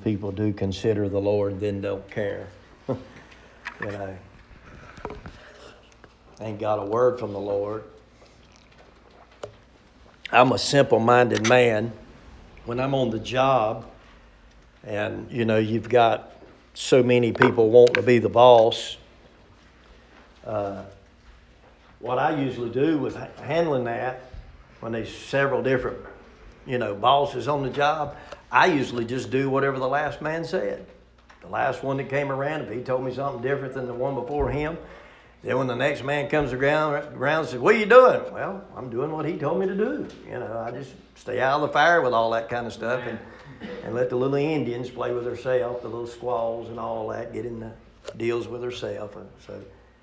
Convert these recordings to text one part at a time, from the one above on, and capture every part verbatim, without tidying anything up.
people do consider the Lord, then don't care. You know, ain't got a word from the Lord. I'm a simple-minded man. When I'm on the job, and you know, you've got so many people wanting to be the boss. Uh, what I usually do with handling that, when there's several different, you know, bosses on the job, I usually just do whatever the last man said. The last one that came around, if he told me something different than the one before him, then when the next man comes around, around and says, "What are you doing?" Well, I'm doing what he told me to do. You know, I just stay out of the fire with all that kind of stuff and, and let the little Indians play with herself, the little squaws and all that, get in the deals with herself. And so,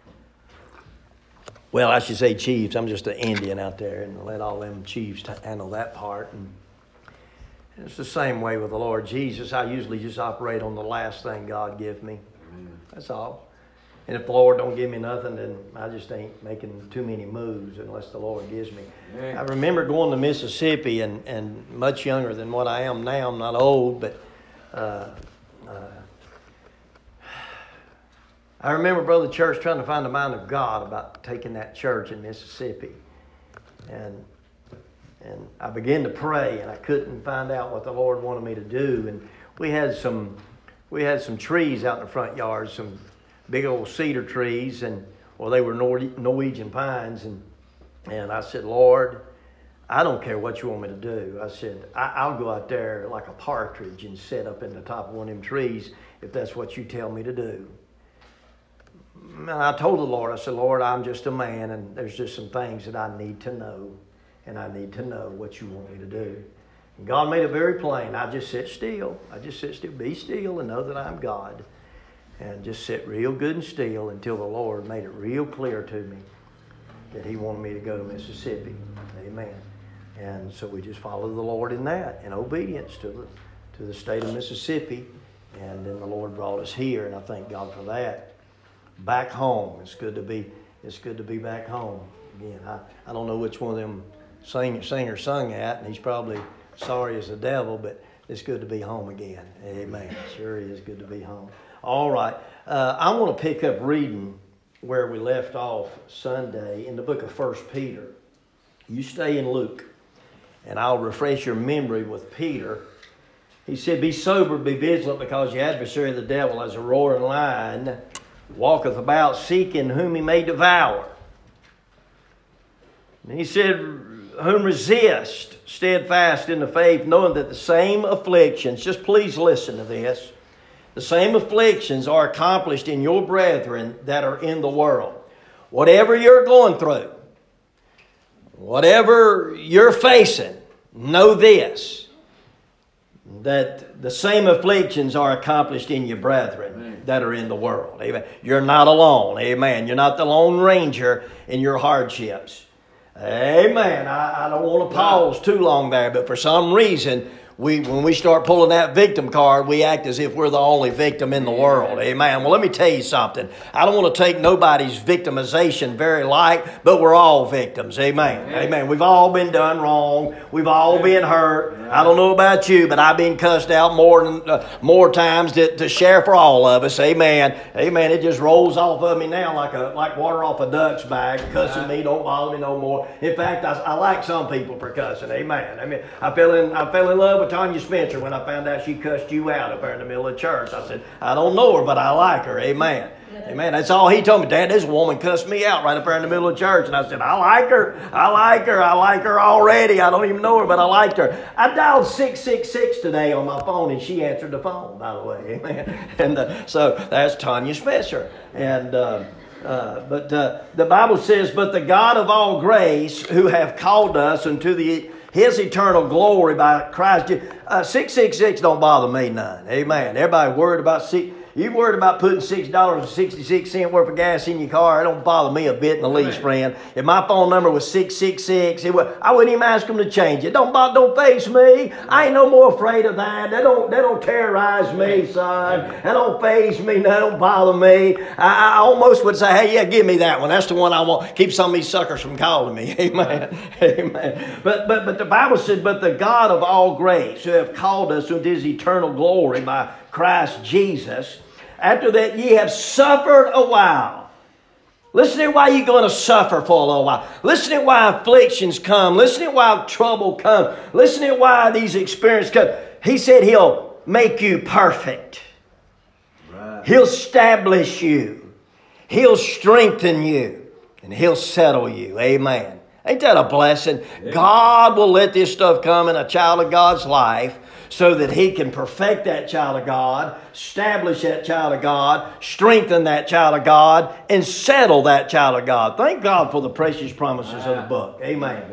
well, I should say chiefs. I'm just an Indian out there, and let all them chiefs t- handle that part. And it's the same way with the Lord Jesus. I usually just operate on the last thing God gives me. That's all. And if the Lord don't give me nothing, then I just ain't making too many moves unless the Lord gives me. Yeah. I remember going to Mississippi, and, and much younger than what I am now. I'm not old, but uh, uh, I remember Brother Church trying to find the mind of God about taking that church in Mississippi. And and I began to pray, and I couldn't find out what the Lord wanted me to do. And we had some we had some trees out in the front yard, some big old cedar trees, and well, they were Nor- Norwegian pines, and and I said, "Lord, I don't care what you want me to do." I said, I- I'll go out there like a partridge and sit up in the top of one of them trees if that's what you tell me to do. And I told the Lord, I said, "Lord, I'm just a man, and there's just some things that I need to know, and I need to know what you want me to do." And God made it very plain. I just sit still. I just sit still. Be still and know that I'm God. And just sit real good and still until the Lord made it real clear to me that He wanted me to go to Mississippi. Amen. And so we just followed the Lord in that, in obedience to the to the state of Mississippi. And then the Lord brought us here, and I thank God for that. Back home. It's good to be it's good to be back home. Again, I, I don't know which one of them sing, singers sung at, and he's probably sorry as the devil, but it's good to be home again. Amen. Sure is good to be home. All right. Uh, I want to pick up reading where we left off Sunday in the book of First Peter. You stay in Luke, and I'll refresh your memory with Peter. He said, "Be sober, be vigilant, because your adversary the devil, as a roaring lion, walketh about, seeking whom he may devour." And he said, "Whom resist, steadfast in the faith, knowing that the same afflictions," just please listen to this, "the same afflictions are accomplished in your brethren that are in the world." Whatever you're going through, whatever you're facing, know this, that the same afflictions are accomplished in your brethren Amen. That are in the world. Amen. You're not alone. Amen. You're not the Lone Ranger in your hardships. Amen. I, I don't want to pause too long there, but for some reason, We, when we start pulling that victim card, we act as if we're the only victim in the world. Amen. Well, let me tell you something. I don't want to take nobody's victimization very light, but we're all victims. Amen. Amen. Amen. We've all been done wrong. We've all been hurt. I don't know about you, but I've been cussed out more than uh, more times to, to share for all of us. Amen. Amen. It just rolls off of me now like a like water off a duck's back. Cussing me don't bother me no more. In fact, I, I like some people for cussing. Amen. I mean, I fell in I fell in love with Tanya Spencer when I found out she cussed you out up there in the middle of church. I said, I don't know her, but I like her. Amen. Amen. That's all he told me. "Dad, this woman cussed me out right up there in the middle of church." And I said, I like her. I like her. I like her already. I don't even know her, but I liked her. I dialed six six six today on my phone, and she answered the phone, by the way. Amen. And uh, so that's Tanya Spencer. And uh, uh, but uh, the Bible says, "But the God of all grace, who have called us unto the His eternal glory by Christ." Uh, six six six don't bother me none. Amen. Everybody worried about six. You worried about putting six dollars and sixty-six cents worth of gas in your car? It don't bother me a bit in the least, friend. If my phone number was six six six, it would, I wouldn't even ask them to change it. Don't bother, don't face me. I ain't no more afraid of that. That don't, that don't terrorize me, son. That don't faze me. That don't bother me. I, I almost would say, hey, yeah, give me that one. That's the one I want. Keep some of these suckers from calling me. Amen. Amen. But, but, but the Bible said, but the God of all grace, who have called us into his eternal glory by Christ Jesus, after that ye have suffered a while. Listen to why you're going to suffer for a little while. Listen to why afflictions come. Listen to why trouble comes. Listen to why these experiences come. He said he'll make you perfect. Right. He'll establish you. He'll strengthen you. And he'll settle you. Amen. Ain't that a blessing? Yeah. God will let this stuff come in a child of God's life so that he can perfect that child of God, establish that child of God, strengthen that child of God, and settle that child of God. Thank God for the precious promises of the book. Amen.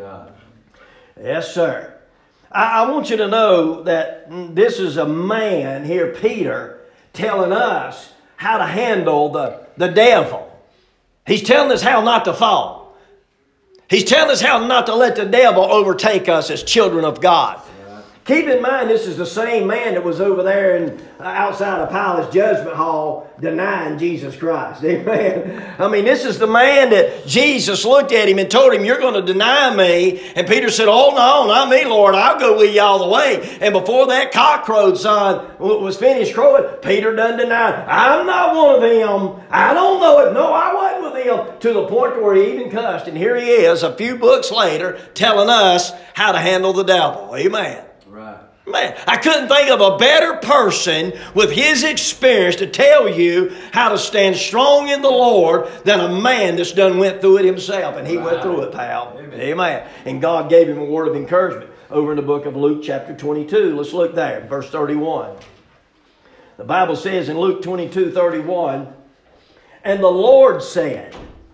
Yes, sir. I, I want you to know that this is a man here, Peter, telling us how to handle the, the devil. He's telling us how not to fall. He's telling us how not to let the devil overtake us as children of God. Keep in mind, this is the same man that was over there in, uh, outside of Pilate's judgment hall denying Jesus Christ. Amen. I mean, this is the man that Jesus looked at him and told him, you're going to deny me. And Peter said, oh, no, not me, Lord. I'll go with you all the way. And before that cock crowed, son, was finished crowing, Peter done denied, I'm not one of them. I don't know it. No, I wasn't with them. To the point where he even cussed. And here he is, a few books later, telling us how to handle the devil. Amen. Man, I couldn't think of a better person with his experience to tell you how to stand strong in the Lord than a man that's done went through it himself. And he right. went through it, pal. Amen. Amen. And God gave him a word of encouragement. Over in the book of Luke chapter twenty-two. Let's look there, verse thirty-one. The Bible says in Luke twenty-two thirty-one, and the Lord said,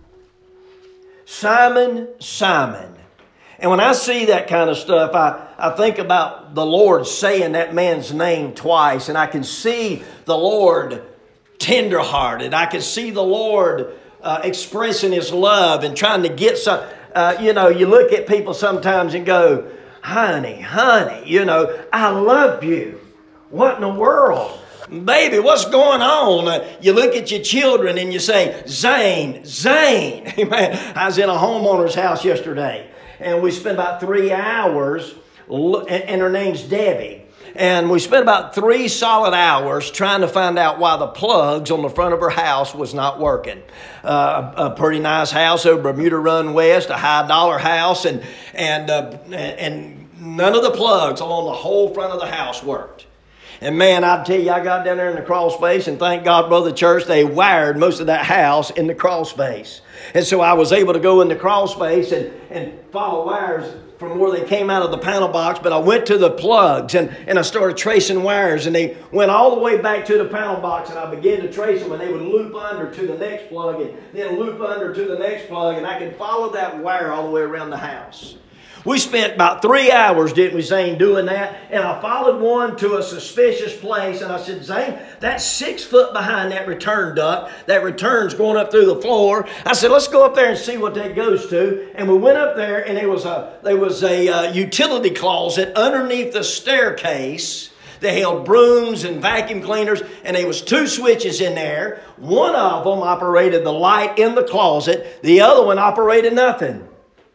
Simon, Simon. And when I see that kind of stuff, I, I think about the Lord saying that man's name twice. And I can see the Lord tenderhearted. I can see the Lord uh, expressing his love and trying to get some. Uh, you know, you look at people sometimes and go, honey, honey, you know, I love you. What in the world? Baby, what's going on? Uh, you look at your children and you say, Zane, Zane. I was in a homeowner's house yesterday. And we spent about three hours, and her name's Debbie. And we spent about three solid hours trying to find out why the plugs on the front of her house was not working. Uh, a, a pretty nice house over Bermuda Run West, a high dollar house, and and uh, and none of the plugs along the whole front of the house worked. And man, I tell you, I got down there in the crawl space, and thank God, Brother Church, they wired most of that house in the crawl space. And so I was able to go in the crawl space and, and follow wires from where they came out of the panel box. But I went to the plugs and, and I started tracing wires. And they went all the way back to the panel box. And I began to trace them. And they would loop under to the next plug and then loop under to the next plug. And I could follow that wire all the way around the house. We spent about three hours, didn't we, Zane, doing that? And I followed one to a suspicious place. And I said, Zane, that's six foot behind that return duct. That return's going up through the floor. I said, let's go up there and see what that goes to. And we went up there, and there was a, there was a uh, utility closet underneath the staircase. They held brooms and vacuum cleaners, and there was two switches in there. One of them operated the light in the closet. The other one operated nothing.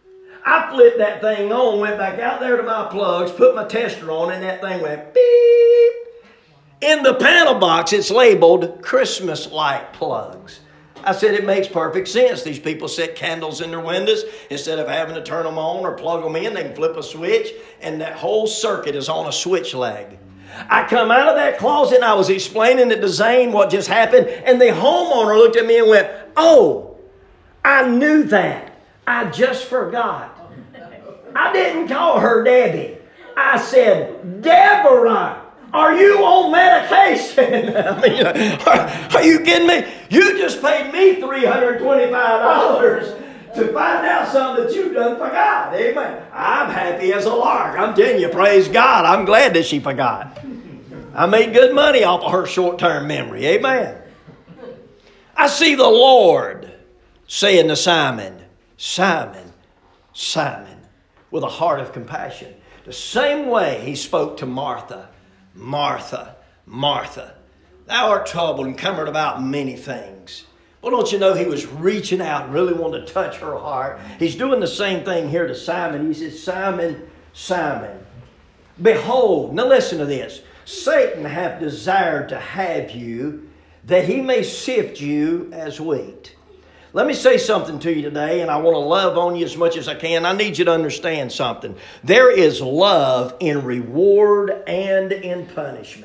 I flipped that thing on, went back out there to my plugs, put my tester on, and that thing went beep. In the panel box, it's labeled Christmas light plugs. I said, it makes perfect sense. These people set candles in their windows. Instead of having to turn them on or plug them in, they can flip a switch, and that whole circuit is on a switch leg. I come out of that closet, and I was explaining to Zane what just happened, and the homeowner looked at me and went, oh, I knew that. I just forgot. I didn't call her Debbie. I said, Deborah, are you on medication? I mean, are, are you kidding me? You just paid me three hundred twenty-five dollars to find out something that you done forgot. Amen. I'm happy as a lark. I'm telling you, praise God. I'm glad that she forgot. I made good money off of her short-term memory. Amen. I see the Lord saying to Simon, Simon, Simon, with a heart of compassion. The same way he spoke to Martha, Martha, Martha, thou art troubled and cumbered about many things. Well, don't you know he was reaching out and really wanted to touch her heart? He's doing the same thing here to Simon. He says, Simon, Simon, behold, now listen to this. Satan hath desired to have you, that he may sift you as wheat. Let me say something to you today, and I want to love on you as much as I can. I need you to understand something. There is love in reward and in punishment.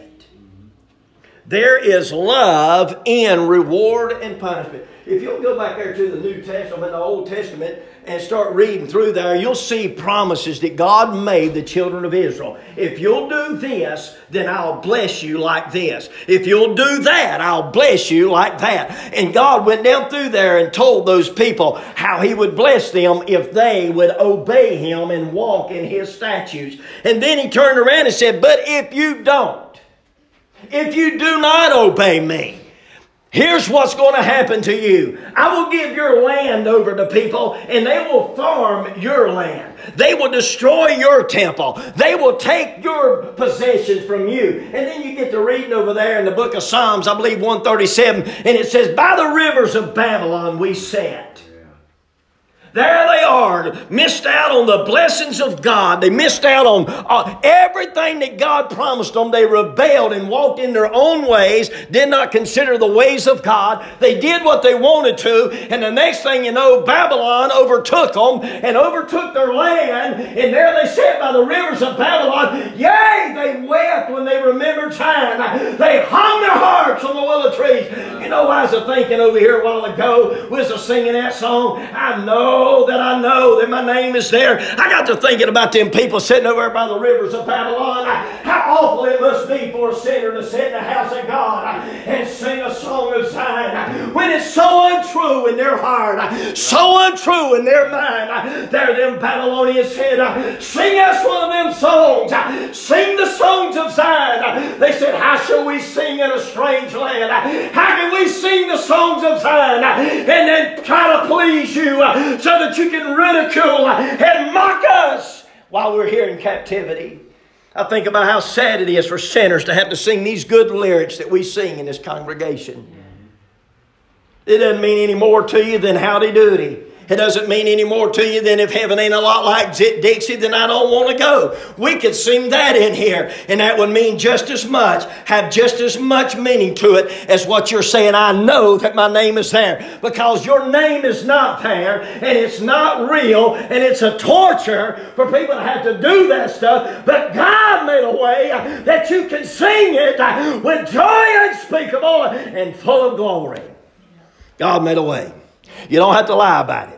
There is love in reward and punishment. If you'll go back there to the New Testament, the Old Testament, and start reading through there, you'll see promises that God made the children of Israel. If you'll do this, then I'll bless you like this. If you'll do that, I'll bless you like that. And God went down through there and told those people how He would bless them if they would obey Him and walk in His statutes. And then He turned around and said, but if you don't, if you do not obey me, here's what's going to happen to you. I will give your land over to people, and they will farm your land. They will destroy your temple. They will take your possessions from you. And then you get to reading over there in the book of Psalms, I believe one thirty-seven, and it says, by the rivers of Babylon we sat. There they are, missed out on the blessings of God. They missed out on uh, everything that God promised them. They rebelled and walked in their own ways, did not consider the ways of God. They did what they wanted to, and the next thing you know, Babylon overtook them and overtook their land, and there they sat by the rivers of Babylon. Yea, they wept when they remembered Zion. They hung their harps on the willow trees. You know, I was thinking over here a while ago, we was singing that song, I know that I know that my name is there. I got to thinking about them people sitting over there by the rivers of Babylon. How awful it must be for a sinner to sit in the house of God and sing a song of Zion when it's so untrue in their heart, so untrue in their mind. There them Babylonians said, sing us one of them songs. Sing the songs of Zion. They said, how shall we sing in a strange land? How can we sing the songs of Zion and then try to please you so that you can ridicule and mock us while we're here in captivity? I think about how sad it is for sinners to have to sing these good lyrics that we sing in this congregation. It doesn't mean any more to you than howdy doody. It doesn't mean any more to you than if heaven ain't a lot like Dixie, then I don't want to go. We could sing that in here, and that would mean just as much, have just as much meaning to it as what you're saying. I know that my name is there, because your name is not there, and it's not real, and it's a torture for people to have to do that stuff. But God made a way that you can sing it with joy unspeakable and full of glory. God made a way. You don't have to lie about it.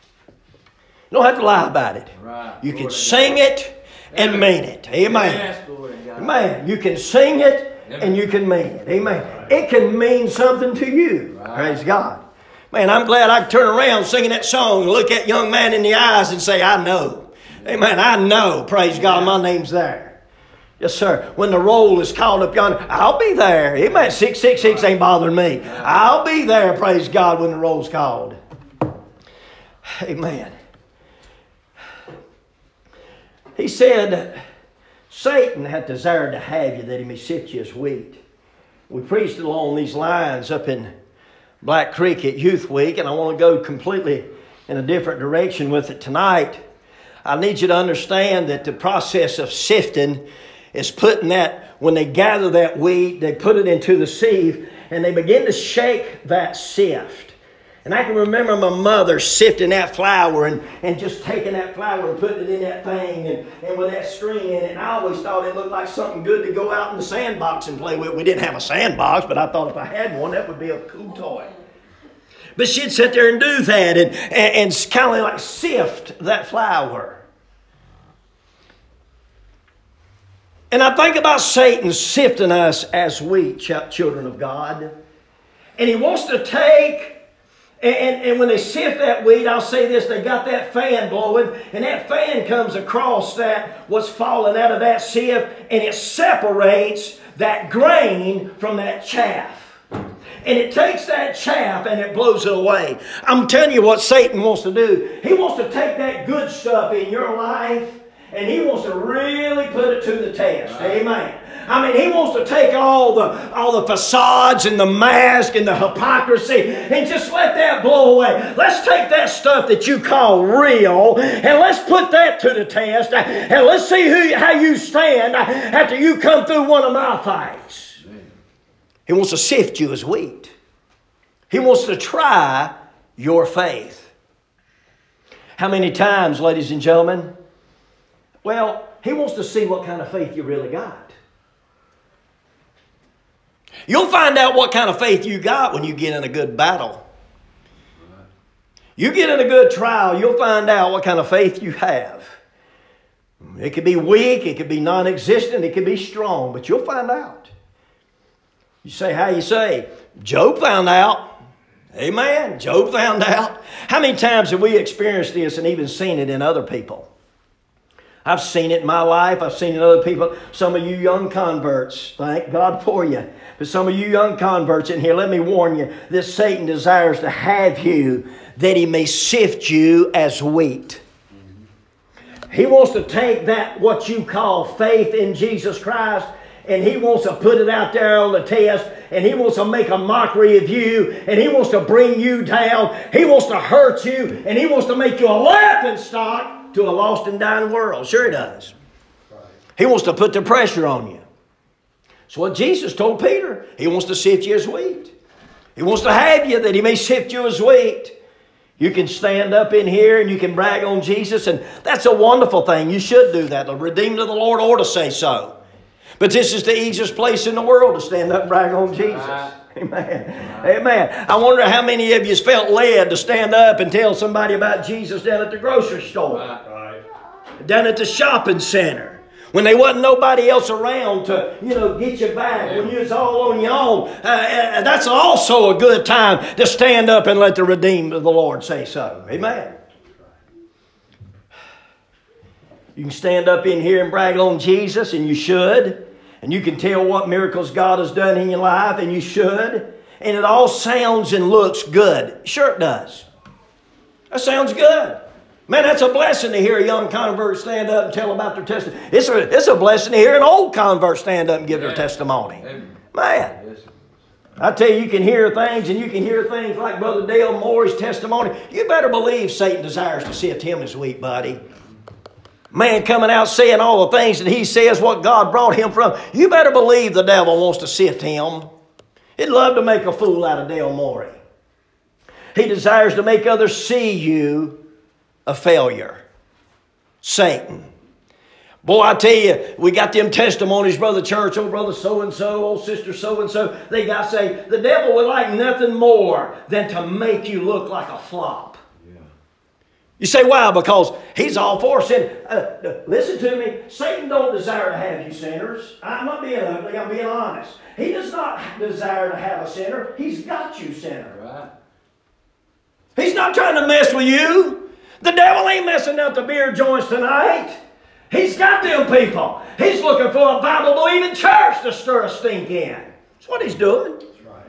You don't have to lie about it. Right. You can sing it and mean it. Amen. Amen. You can sing it and you can mean it. Amen. It can mean something to you. Praise God. Man, I'm glad I could turn around singing that song and look that young man in the eyes and say, I know. Amen. I know. Praise God. My name's there. Yes, sir. When the roll is called up yonder, I'll be there. Amen. six six six ain't bothering me. I'll be there, praise God, when the roll's called. Amen. He said, Satan hath desired to have you that he may sift you as wheat. We preached along these lines up in Black Creek at Youth Week, and I want to go completely in a different direction with it tonight. I need you to understand that the process of sifting is putting that, when they gather that wheat, they put it into the sieve, and they begin to shake that sift. And I can remember my mother sifting that flour and, and just taking that flour and putting it in that thing and, and with that string in it. And I always thought it looked like something good to go out in the sandbox and play with. We didn't have a sandbox, but I thought if I had one, that would be a cool toy. But she'd sit there and do that and, and, and kind of like sift that flour. And I think about Satan sifting us as wheat, children of God. And he wants to take... And, and, and when they sift that wheat, I'll say this, they got that fan blowing, and that fan comes across that, what's falling out of that sieve, and it separates that grain from that chaff. And it takes that chaff and it blows it away. I'm telling you what Satan wants to do. He wants to take that good stuff in your life and he wants to really put it to the test. Right. Amen. I mean, he wants to take all the all the facades and the mask and the hypocrisy and just let that blow away. Let's take that stuff that you call real and let's put that to the test and let's see who how you stand after you come through one of my fights. He wants to sift you as wheat. He wants to try your faith. How many times, ladies and gentlemen? Well, he wants to see what kind of faith you really got. You'll find out what kind of faith you got when you get in a good battle. You get in a good trial, you'll find out what kind of faith you have. It could be weak, it could be non-existent, it could be strong, but you'll find out. You say, how you say? Job found out. Amen. Job found out. How many times have we experienced this and even seen it in other people? I've seen it in my life. I've seen it in other people. Some of you young converts, thank God for you. But some of you young converts in here, let me warn you, this Satan desires to have you that he may sift you as wheat. He wants to take that, what you call faith in Jesus Christ, and he wants to put it out there on the test, and he wants to make a mockery of you, and he wants to bring you down. He wants to hurt you, and he wants to make you a laughing stock to a lost and dying world. Sure he does. He wants to put the pressure on you. That's what Jesus told Peter. He wants to sift you as wheat. He wants to have you that he may sift you as wheat. You can stand up in here and you can brag on Jesus, and that's a wonderful thing. You should do that. The redeemed of the Lord ought to say so. But this is the easiest place in the world to stand up and brag on Jesus. Amen. Amen. I wonder how many of you felt led to stand up and tell somebody about Jesus down at the grocery store. Right. Down at the shopping center. When there wasn't nobody else around to, you know, get you back. When you was all on your own. Uh, that's also a good time to stand up and let the redeemed of the Lord say so. Amen. You can stand up in here and brag on Jesus, and you should. And you can tell what miracles God has done in your life, and you should. And it all sounds and looks good. Sure it does. That sounds good. Man, that's a blessing to hear a young convert stand up and tell about their testimony. It's a, it's a blessing to hear an old convert stand up and give their testimony. Man, I tell you, you can hear things, and you can hear things like Brother Dale Moore's testimony. You better believe Satan desires to sift him as wheat, buddy. Man coming out saying all the things that he says, what God brought him from. You better believe the devil wants to sift him. He'd love to make a fool out of Dale Moore. He desires to make others see you a failure. Satan. Boy, I tell you, we got them testimonies, Brother Church, oh, Brother so-and-so, oh, Sister so-and-so. They got to say, the devil would like nothing more than to make you look like a flop. You say, why? Because he's all for sin. Uh, listen to me. Satan don't desire to have you sinners. I'm not being ugly. I'm being honest. He does not desire to have a sinner. He's got you, sinner. Right. He's not trying to mess with you. The devil ain't messing up the beer joints tonight. He's got them people. He's looking for a Bible-believing church to stir a stink in. That's what he's doing.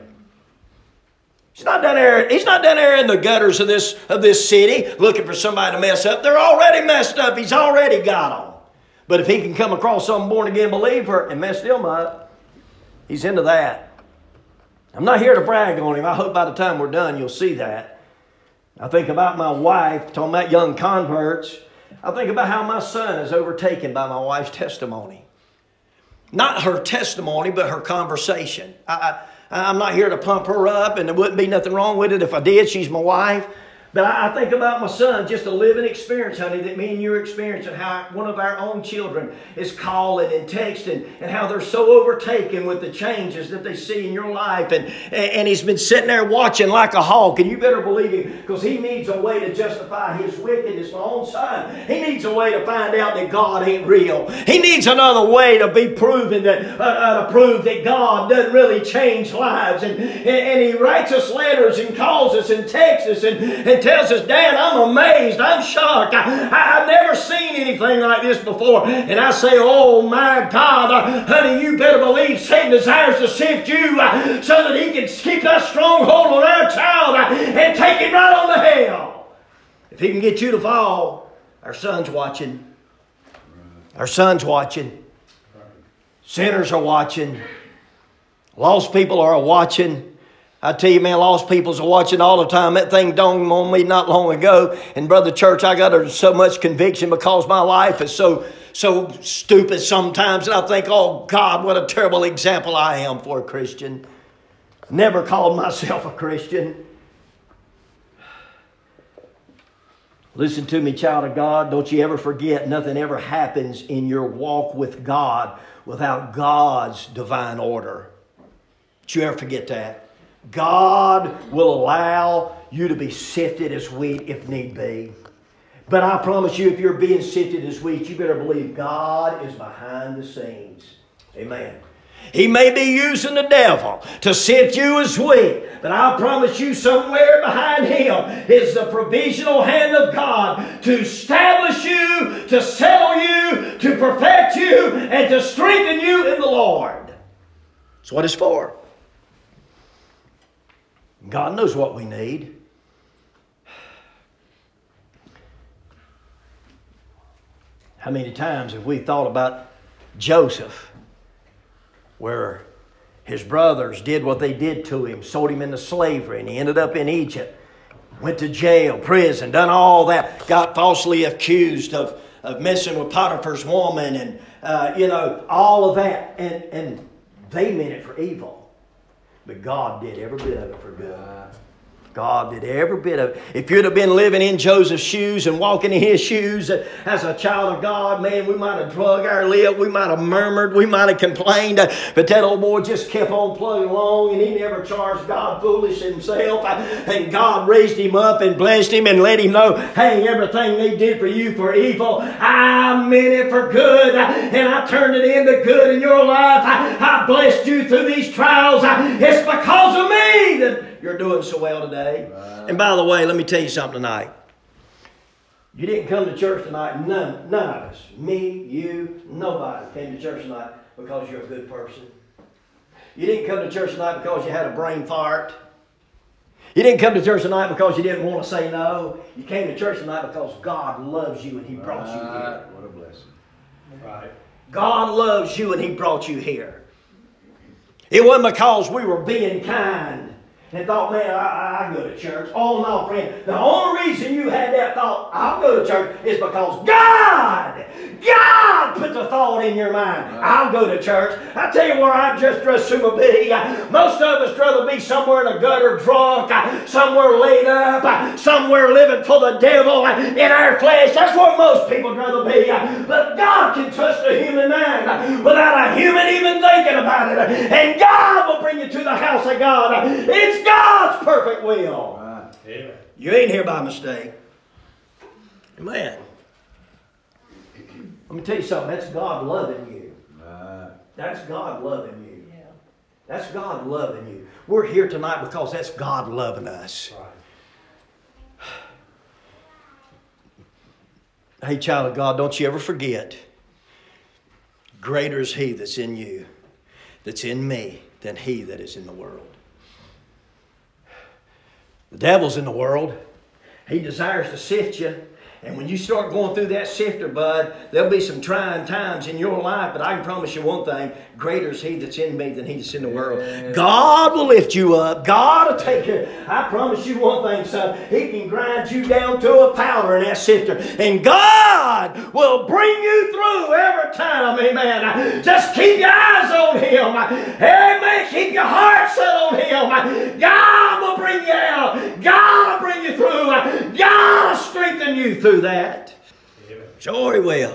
He's not down there, he's not down there in the gutters of this, of this city looking for somebody to mess up. They're already messed up. He's already got them. But if he can come across some born-again believer and mess them up, he's into that. I'm not here to brag on him. I hope by the time we're done you'll see that. I think about my wife, talking about young converts. I think about how my son is overtaken by my wife's testimony. Not her testimony, but her conversation. I... I I'm not here to pump her up, and there wouldn't be nothing wrong with it if I did. She's my wife. But I think about my son, just a living experience, honey, that me and you are experiencing, how one of our own children is calling and texting, and how they're so overtaken with the changes that they see in your life. And, and he's been sitting there watching like a hawk, and you better believe him, because he needs a way to justify his wickedness. My own son, he needs a way to find out that God ain't real. He needs another way to be proven that, uh, uh, to prove that God doesn't really change lives. And, and, and he writes us letters and calls us and texts us and, and and tells us, Dad, I'm amazed. I'm shocked. I, I, I've never seen anything like this before. And I say, oh my God, uh, honey, you better believe Satan desires to sift you uh, so that he can keep that stronghold on our child uh, and take him right on to hell. If he can get you to fall, our son's watching. Our son's watching. Sinners are watching. Lost people are watching. I tell you, man, lost people's are watching all the time. That thing dawned on me not long ago. And Brother Church, I got so much conviction because my life is so so stupid sometimes. And I think, oh God, what a terrible example I am for a Christian. Never called myself a Christian. Listen to me, child of God. Don't you ever forget, nothing ever happens in your walk with God without God's divine order. Don't you ever forget that. God will allow you to be sifted as wheat if need be. But I promise you, if you're being sifted as wheat, you better believe God is behind the scenes. Amen. He may be using the devil to sift you as wheat, but I promise you somewhere behind him is the provisional hand of God to establish you, to settle you, to perfect you, and to strengthen you in the Lord. That's what it's for. God knows what we need. How many times have we thought about Joseph, where his brothers did what they did to him, sold him into slavery, and he ended up in Egypt, went to jail, prison, done all that, got falsely accused of, of messing with Potiphar's woman, and uh, you know, all of that. And, and they meant it for evil. But God did every bit of it for good. God did every bit of it. If you'd have been living in Joseph's shoes and walking in his shoes as a child of God, man, we might have drug our lip. We might have murmured. We might have complained. But that old boy just kept on plugging along, and he never charged God foolish himself. And God raised him up and blessed him and let him know, hey, everything they did for you for evil, I meant it for good. And I turned it into good in your life. I, I blessed you through these trials. It's because of me that you're doing so well today. Right. And by the way, let me tell you something tonight. You didn't come to church tonight. None, none of us, me, you, nobody came to church tonight because you're a good person. You didn't come to church tonight because you had a brain fart. You didn't come to church tonight because you didn't want to say no. You came to church tonight because God loves you and He brought right. you here. What a blessing. Right. God loves you and He brought you here. It wasn't because we were being kind and thought, man, I, I go to church. Oh, no, friend. The only reason you had that thought, I'll go to church, is because God, God put the thought in your mind. I'll go to church. I tell you where I'd just as soon be. Most of us rather be somewhere in a gutter drunk, somewhere laid up, somewhere living for the devil in our flesh. That's where most people would rather be. But God can touch the human mind without a human even thinking about it. And God will bring you to the house of God. It's God's perfect will. Right. Amen. You ain't here by mistake. Amen. Let me tell you something. That's God loving you. Right. That's God loving you. Yeah. That's God loving you. We're here tonight because that's God loving us. Right. Hey, child of God, don't you ever forget. Greater is He that's in you, that's in me, than he that is in the world. The devil's in the world. He desires to sift you. And when you start going through that sifter, bud, there'll be some trying times in your life. But I can promise you one thing. Greater is He that's in me than he that's in the world. God will lift you up. God will take care. I promise you one thing, son. He can grind you down to a powder in that sifter. And God will bring you through every time. Amen. Just keep your eyes on Him. Amen. Keep your heart set on Him. God will bring you out. God will bring you through. God will strengthen you through that. Amen. Sure He will.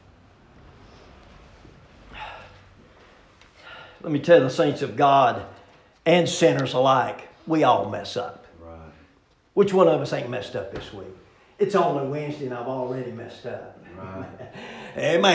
Let me tell the saints of God and sinners alike, we all mess up. Right. Which one of us ain't messed up this week? It's only Wednesday and I've already messed up. Right. Amen.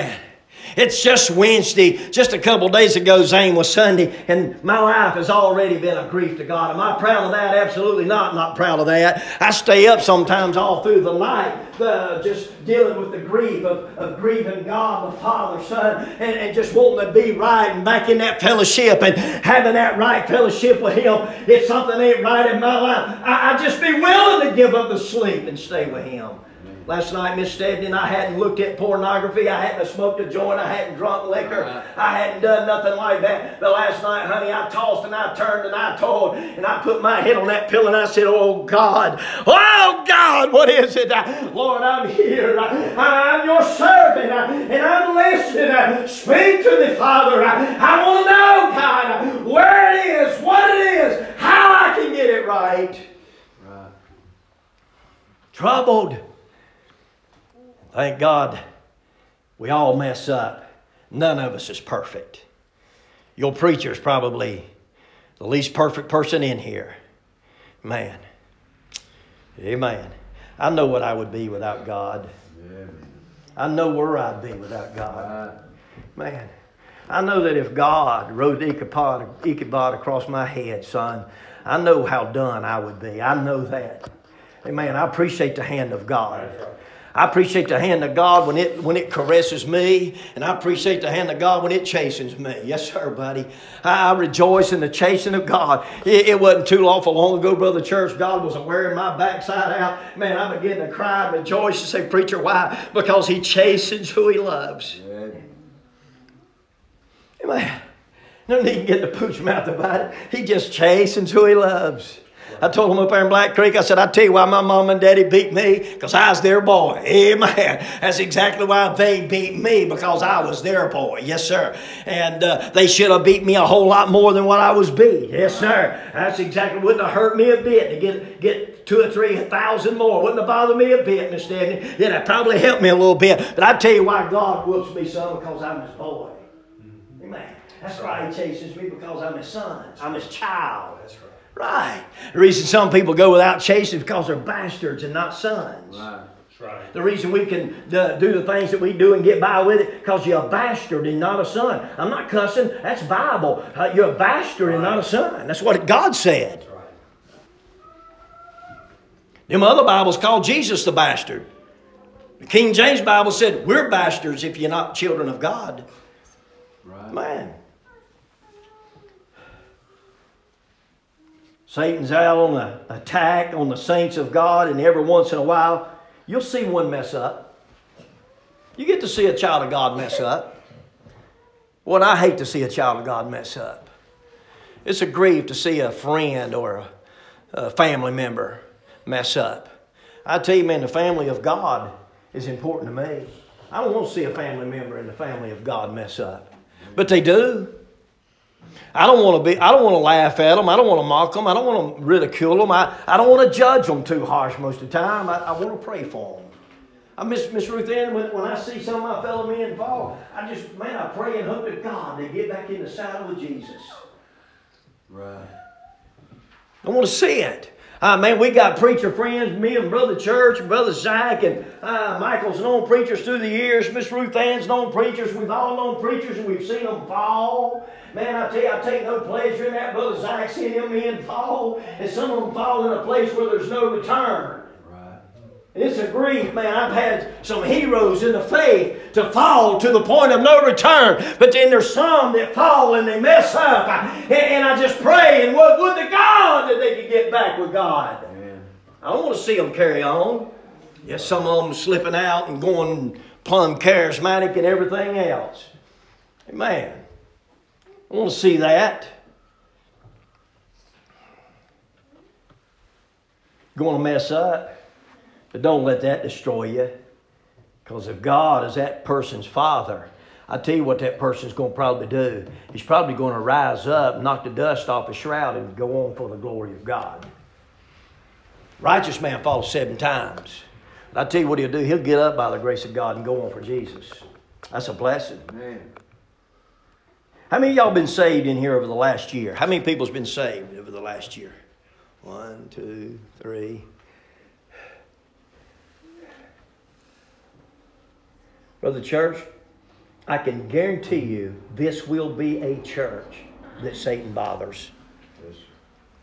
It's just Wednesday. Just a couple days ago, Zane, was Sunday, and my life has already been a grief to God. Am I proud of that? Absolutely not. Not proud of that. I stay up sometimes all through the night, uh, just dealing with the grief of, of grieving God, the Father, Son, and, and just wanting to be right and back in that fellowship and having that right fellowship with Him. If something ain't right in my life, I, I just be willing to give up the sleep and stay with Him. Last night, Miss Stephanie and I hadn't looked at pornography. I hadn't smoked a joint. I hadn't drunk liquor. I hadn't done nothing like that. But last night, honey, I tossed and I turned and I told and I put my head on that pillow and I said, oh, God. Oh, God, what is it? Lord, I'm here. I'm your servant and I'm listening. Speak to me, Father. I want to know, God, where it is, what it is, how I can get it right. Right. Troubled. Thank God we all mess up. None of us is perfect. Your preacher is probably the least perfect person in here. Man. Amen. I know what I would be without God. I know where I'd be without God. Man. I know that if God rode Ichabod, Ichabod across my head, son, I know how done I would be. I know that. Amen. I appreciate the hand of God. I appreciate the hand of God when it when it caresses me, and I appreciate the hand of God when it chastens me. Yes, sir, buddy. I, I rejoice in the chastening of God. It, it wasn't too awful long ago, Brother Church, God was wearing my backside out. Man, I began to cry and rejoice and say, preacher, why? Because He chastens who He loves. Amen. No need to get the pooch mouth about it. He just chastens who He loves. I told them up there in Black Creek, I said, I tell you why my mom and daddy beat me, because I was their boy. Amen. That's exactly why they beat me, because I was their boy. Yes, sir. And uh, they should have beat me a whole lot more than what I was beat. Yes, sir. That's exactly, wouldn't have hurt me a bit to get, get two or three thousand more. Wouldn't have bothered me a bit, Miss Stephanie. It'd have probably helped me a little bit. But I tell you why God whoops me, son, because I'm His boy. Amen. That's why He chases me, because I'm His son. I'm His child. That's right. Right. The reason some people go without chasing is because they're bastards and not sons. Right. That's right. The reason we can uh, do the things that we do and get by with it, because you're a bastard and not a son. I'm not cussing. That's Bible. Uh, you're a bastard right. and not a son. That's what God said. That's right. Them other Bibles call Jesus the bastard. The King James Bible said, we're bastards if you're not children of God. Right. Man. Satan's out on an attack on the saints of God, and every once in a while, you'll see one mess up. You get to see a child of God mess up. Well, I hate to see a child of God mess up. It's a grief to see a friend or a, a family member mess up. I tell you, man, the family of God is important to me. I don't want to see a family member in the family of God mess up. But they do. I don't want to be, I don't want to laugh at them. I don't want to mock them. I don't want to ridicule them. I, I don't want to judge them too harsh most of the time. I, I want to pray for them. I miss Miss Ruth Ann, when, when I see some of my fellow men fall, I just, man, I pray and hope to God they get back in the saddle with Jesus. Right. I want to see it. Uh, man, we got preacher friends, me and Brother Church and Brother Zach, and uh, Michael's known preachers through the years. Miss Ruth Ann's known preachers. We've all known preachers, and we've seen them fall. Man, I tell you, I take no pleasure in that. Brother Zach, seeing them men fall, and some of them fall in a place where there's no return. Right. And it's a grief, man. I've had some heroes in the faith to fall to the point of no return. But then there's some that fall and they mess up. And, and I just pray and would, would to God that they could get back with God. Amen. I don't want to see them carry on. Yes, some of them slipping out and going plumb charismatic and everything else. Amen. I want to see that. Going to mess up. But don't let that destroy you. Because if God is that person's father, I tell you what that person's going to probably do. He's probably going to rise up, knock the dust off his shroud, and go on for the glory of God. Righteous man falls seven times. But I tell you what he'll do. He'll get up by the grace of God and go on for Jesus. That's a blessing. Amen. How many of y'all been saved in here over the last year? How many people's been saved over the last year? One, two, three. Brother Church, I can guarantee you this will be a church that Satan bothers. Yes, sir.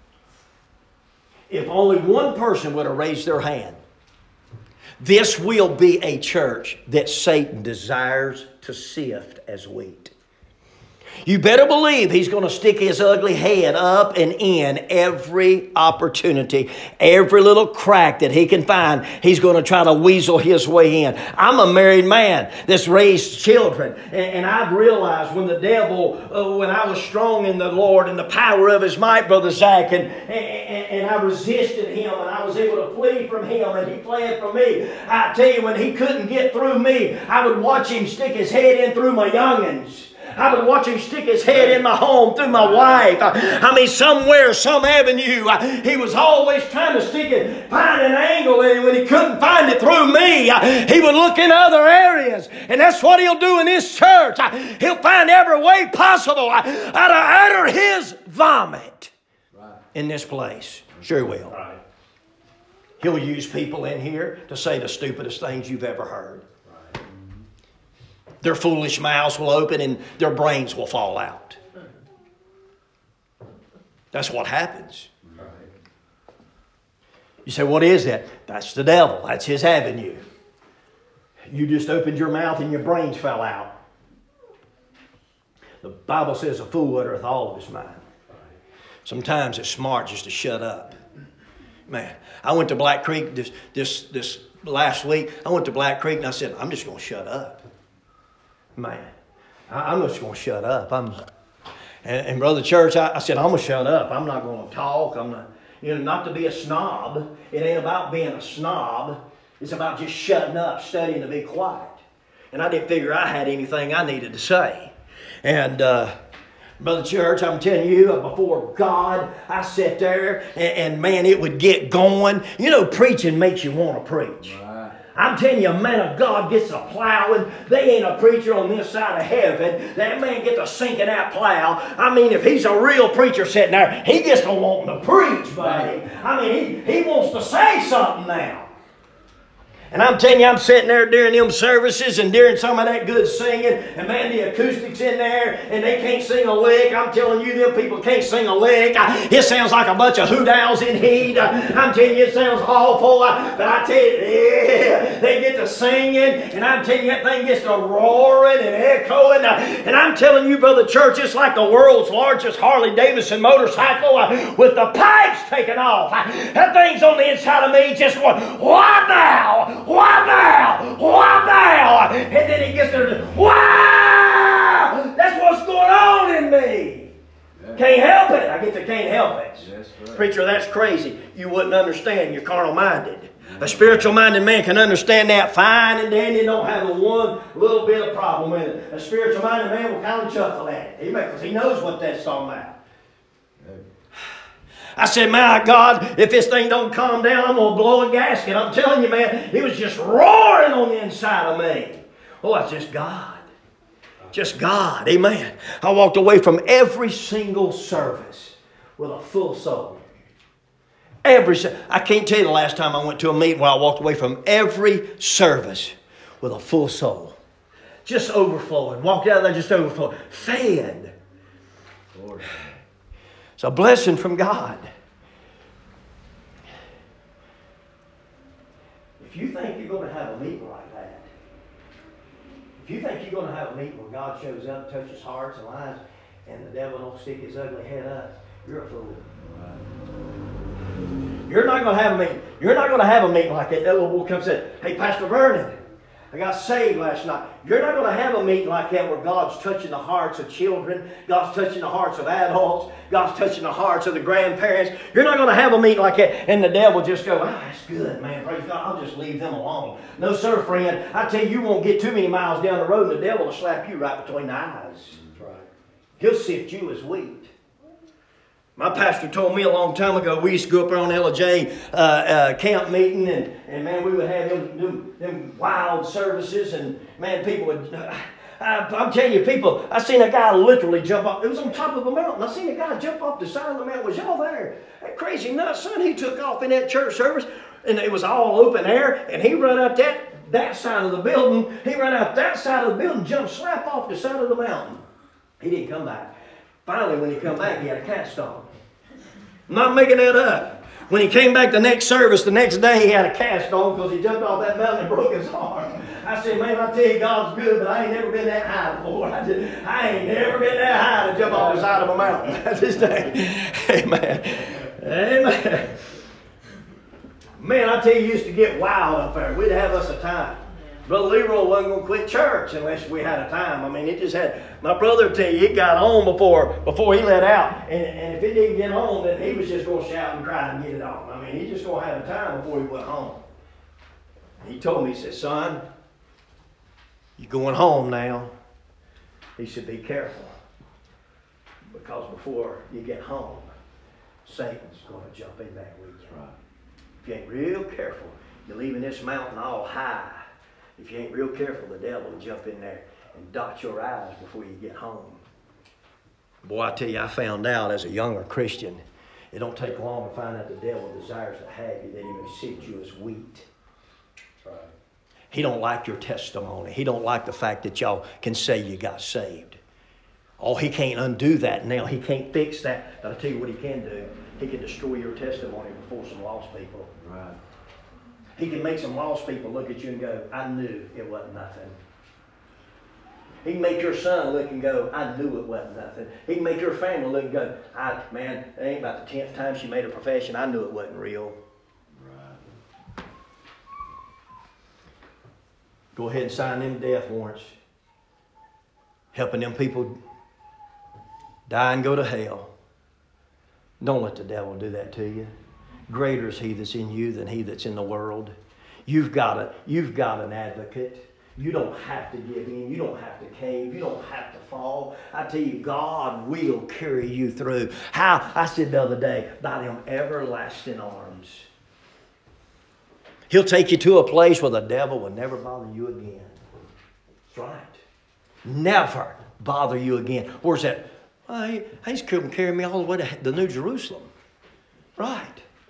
If only one person would have raised their hand, this will be a church that Satan desires to sift as wheat. You better believe he's going to stick his ugly head up and in every opportunity, every little crack that he can find. He's going to try to weasel his way in. I'm a married man that's raised children, and, and I've realized when the devil, uh, when I was strong in the Lord and the power of His might, Brother Zach, and, and, and I resisted him, and I was able to flee from him, and he fled from me. I tell you, when he couldn't get through me, I would watch him stick his head in through my youngins. I would watch him stick his head in my home through my wife. I mean, somewhere, some avenue, he was always trying to stick it, find an angle, and when he couldn't find it through me, he would look in other areas. And that's what he'll do in this church. He'll find every way possible how to utter his vomit in this place. Sure he will. He'll use people in here to say the stupidest things you've ever heard. Their foolish mouths will open and their brains will fall out. That's what happens. You say, what is that? That's the devil. That's his avenue. You just opened your mouth and your brains fell out. The Bible says a fool uttereth all of his mind. Sometimes it's smart just to shut up. Man, I went to Black Creek this, this, this last week. I went to Black Creek and I said, I'm just going to shut up. Man, I'm just going to shut up. I'm, and, and Brother Church, I, I said, I'm going to shut up. I'm not going to talk. I'm not, you know, not to be a snob. It ain't about being a snob. It's about just shutting up, studying to be quiet. And I didn't figure I had anything I needed to say. And, uh, Brother Church, I'm telling you, before God, I sat there and, and man, it would get going. You know, preaching makes you want to preach. Right. I'm telling you, a man of God gets to plowing. They ain't a preacher on this side of heaven. That man gets to sinking that plow. I mean, if he's a real preacher sitting there, he gets to wanting to preach, buddy. I mean, he, he wants to say something now. And I'm telling you, I'm sitting there during them services and during some of that good singing. And man, the acoustics in there and they can't sing a lick. I'm telling you, them people can't sing a lick. It sounds like a bunch of hoot-owls in heat. I'm telling you, it sounds awful. But I tell you, yeah, they get to singing. And I'm telling you, that thing gets to roaring and echoing. And I'm telling you, Brother Church, it's like the world's largest Harley-Davidson motorcycle with the pipes taken off. That thing's on the inside of me just going, what now? Why now? Why now? And then he gets there, wow! That's what's going on in me. Yeah. Can't help it. I get to can't help it. Yes, right. Preacher, that's crazy. You wouldn't understand. You're carnal-minded. A spiritual-minded man can understand that fine and dandy, don't have a one little bit of problem with it. A spiritual-minded man will kind of chuckle at it because he knows what that's talking about. I said, my God, if this thing don't calm down, I'm going to blow a gasket. I'm telling you, man, it was just roaring on the inside of me. Oh, that's just God. Just God. Amen. I walked away from every single service with a full soul. Every, I can't tell you the last time I went to a meeting where I walked away from every service with a full soul. Just overflowing. Walked out there just overflowing. Fed. Lord. It's a blessing from God. If you think you're going to have a meeting like that, if you think you're going to have a meeting where God shows up, touches hearts and lives, and the devil don't stick his ugly head up, you're a fool. You're not going to have a meeting. You're not going to have a meeting like that. That little boy comes and says, hey, Pastor Vernon, I got saved last night. You're not going to have a meeting like that where God's touching the hearts of children. God's touching the hearts of adults. God's touching the hearts of the grandparents. You're not going to have a meeting like that. And the devil just go, ah, that's good, man. Praise God. I'll just leave them alone. No, sir, friend. I tell you, you won't get too many miles down the road and the devil will slap you right between the eyes. That's right. He'll sift you as wheat. My pastor told me a long time ago, we used to go up there on L J uh, uh, camp meeting, and, and man, we would have them, them, them wild services, and man, people would, uh, I, I'm telling you, people, I seen a guy literally jump off, it was on top of a mountain, I seen a guy jump off the side of the mountain. Was y'all there? That crazy nuts, son, he took off in that church service, and it was all open air, and he run up that that side of the building. He ran out that side of the building, jumped slap off the side of the mountain. He didn't come back. Finally, when he come back, he had a cast on. I'm not making that up. When he came back the next service, the next day, he had a cast on because he jumped off that mountain and broke his arm. I said, man, I tell you, God's good, but I ain't never been that high before. I, just, I ain't never been that high to jump off the side of a mountain. That's his name. Amen. Amen. Man, I tell you, used to get wild up there. We'd have us a time. Brother Leroy wasn't going to quit church unless we had a time. I mean, it just had, my brother tell you, it got on before before he let out. And, and if it didn't get on, then he was just going to shout and cry and get it on. I mean, he just going to have a time before he went home. And he told me, he said, son, you're going home now. He said, be careful. Because before you get home, Satan's going to jump in there with you. Right. If you ain't real careful, you're leaving this mountain all high. If you ain't real careful, the devil will jump in there and dot your eyes before you get home. Boy, I tell you, I found out as a younger Christian, it don't take long to find out the devil desires to have you, that he may sift you as wheat. Right. He don't like your testimony. He don't like the fact that y'all can say you got saved. Oh, he can't undo that now. He can't fix that. But I'll tell you what he can do. He can destroy your testimony before some lost people. Right. He can make some lost people look at you and go, I knew it wasn't nothing. He can make your son look and go, I knew it wasn't nothing. He can make your family look and go, I, man, it ain't about the tenth time she made a profession. I knew it wasn't real. Right. Go ahead and sign them death warrants. Helping them people die and go to hell. Don't let the devil do that to you. Greater is he that's in you than he that's in the world. You've got a, you've got an advocate. You don't have to give in. You don't have to cave. You don't have to fall. I tell you, God will carry you through. How? I said the other day, by them everlasting arms. He'll take you to a place where the devil will never bother you again. That's right. Never bother you again. Where's that? Well, he, he's come carry me all the way to the New Jerusalem. Right.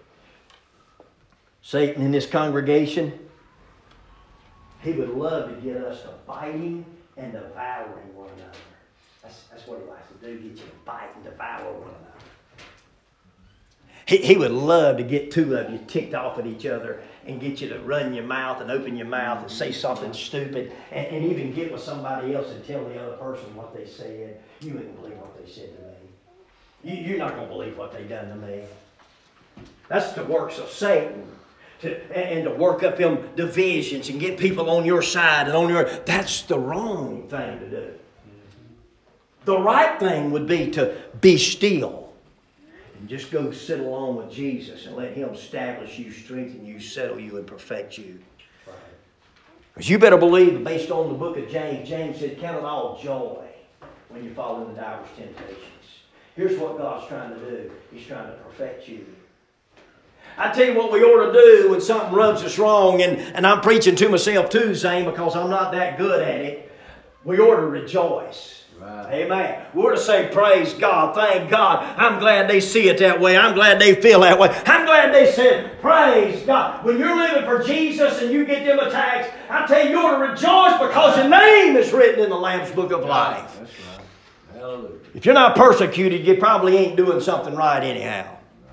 Satan in this congregation, he would love to get us to biting and devouring one another. That's, that's what he likes to do, get you to bite and devour one another. He, he would love to get two of you ticked off at each other and get you to run your mouth and open your mouth and say something stupid and, and even get with somebody else and tell the other person what they said. You wouldn't believe what they said to me. You, you're not going to believe what they done to me. That's the works of Satan. To, and to work up them divisions and get people on your side and on your... That's the wrong thing to do. The right thing would be to be still and just go sit along with Jesus and let him establish you, strengthen you, settle you, and perfect you. Because you better believe, based on the book of James, James said, count it all joy when you fall into diverse temptations. Here's what God's trying to do. He's trying to perfect you. I tell you what we ought to do when something rubs us wrong, and, and I'm preaching to myself too, Zane, because I'm not that good at it. We ought to rejoice. Right. Amen. We ought to say, praise God, thank God. I'm glad they see it that way. I'm glad they feel that way. I'm glad they said, praise God. When you're living for Jesus and you get them attacks, I tell you, you ought to rejoice because your name is written in the Lamb's Book of Life. That's right. Hallelujah. If you're not persecuted, you probably ain't doing something right anyhow.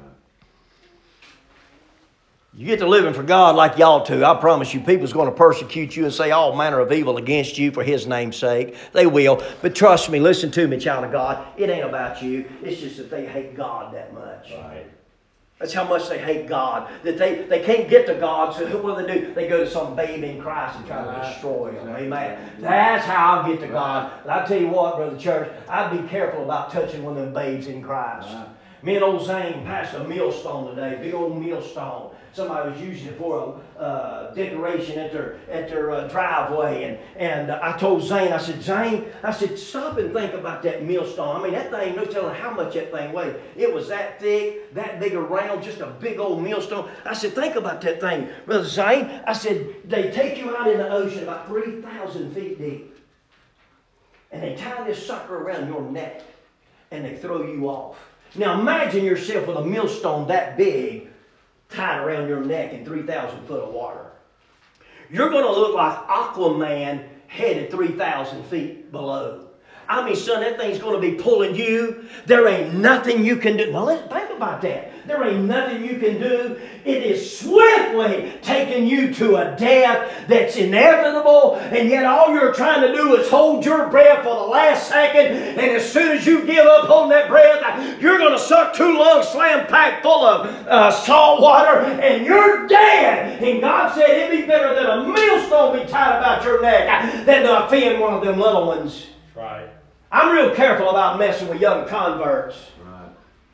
You get to living for God like you ought to. I promise you, people's going to persecute you and say all manner of evil against you for His name's sake. They will. But trust me, listen to me, child of God. It ain't about you. It's just that they hate God that much. Right. That's how much they hate God. That they, they can't get to God, so what do they do? They go to some babe in Christ and try to destroy him. Amen. That's how I'll get to God. But I tell you what, Brother Church, I'd be careful about touching one of them babes in Christ. Right. Me and old Zane passed a millstone today, big old millstone. Somebody was using it for a uh, decoration at their at their uh, driveway, and and uh, I told Zane, I said, Zane, I said, stop and think about that millstone. I mean, that thing, no telling how much that thing weighed. It was that thick, that big around, just a big old millstone. I said, think about that thing, Brother Zane. I said, they take you out in the ocean about three thousand feet deep, and they tie this sucker around your neck, and they throw you off. Now imagine yourself with a millstone that big tied around your neck in three thousand foot of water. You're going to look like Aquaman headed three thousand feet below. I mean, son, that thing's going to be pulling you. There ain't nothing you can do. Now, let's think about that. There ain't nothing you can do. It is swiftly taking you to a death that's inevitable, and yet all you're trying to do is hold your breath for the last second, and as soon as you give up holding that breath, you're going to suck two lungs slam packed full of uh, salt water, and you're dead. And God said it'd be better than a millstone be tied about your neck than to offend one of them little ones. Right. I'm real careful about messing with young converts. Right.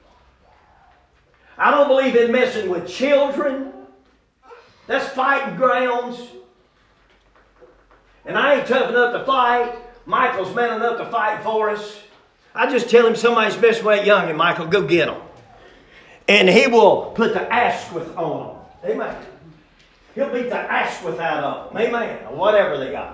I don't believe in messing with children. That's fighting grounds. And I ain't tough enough to fight. Michael's man enough to fight for us. I just tell him somebody's messing with that young, and Michael, go get them. And he will put the Asquith on them. Amen. He'll beat the Asquith out of them. Amen. Or whatever they got.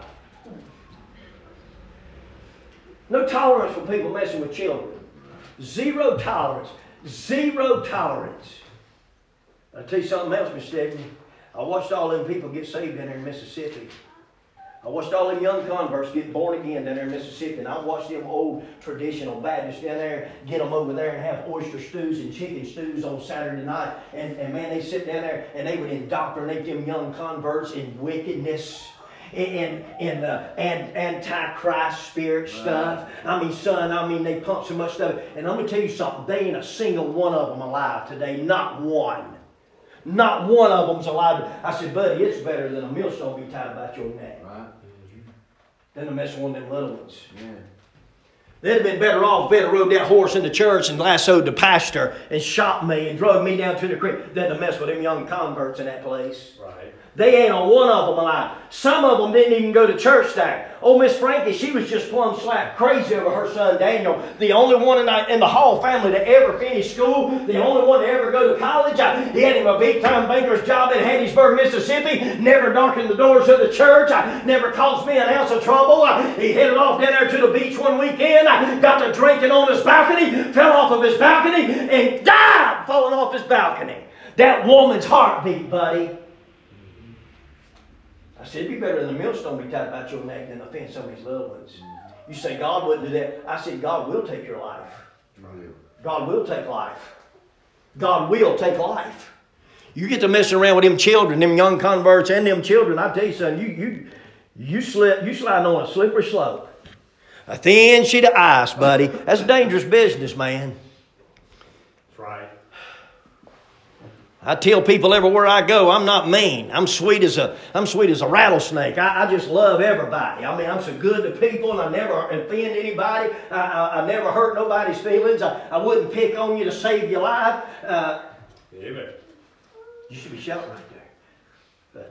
No tolerance for people messing with children. Zero tolerance. Zero tolerance. I'll tell you something else, Mister Stephanie. I watched all them people get saved down there in Mississippi. I watched all them young converts get born again down there in Mississippi. And I watched them old traditional Baptists down there get them over there and have oyster stews and chicken stews on Saturday night. And, and man, they sit down there and they would indoctrinate them young converts in wickedness. In, in the and, anti-Christ spirit stuff. I mean, son, I mean, they pump so much stuff. And I'm going to tell you something. They ain't a single one of them alive today. Not one. Not one of them's alive. I said, buddy, it's better than a millstone be tied about your neck. Right. Than to mess with one of them little ones. Yeah. They'd have been better off if they'd have rode that horse into church and lassoed the pastor and shot me and drug me down to the creek than to mess with them young converts in that place. Right. They ain't on one of them alive. Some of them didn't even go to church there. Oh, Miss Frankie, she was just plumb slap crazy over her son Daniel. The only one in the, in the Hall family to ever finish school. The only one to ever go to college. I, he had him a big-time banker's job in Hattiesburg, Mississippi. Never darkened the doors of the church. I, never caused me an ounce of trouble. I, he headed off down there to the beach one weekend. I got to drinking on his balcony. Fell off of his balcony and died falling off his balcony. That woman's heartbeat, buddy. I said, it'd be better than a millstone be tied about your neck than offend some of these little ones. You say, God wouldn't do that. I said, God will take your life. God will take life. God will take life. You get to messing around with them children, them young converts and them children, I tell you something, you, you, you, slip, you slide on a slippery slope. A thin sheet of ice, buddy. That's dangerous business, man. That's right. I tell people everywhere I go, I'm not mean. I'm sweet as a, I'm sweet as a rattlesnake. I, I just love everybody. I mean, I'm so good to people, and I never offend anybody. I, I, I never hurt nobody's feelings. I, I wouldn't pick on you to save your life. Uh, Amen. You should be shouting right there. But,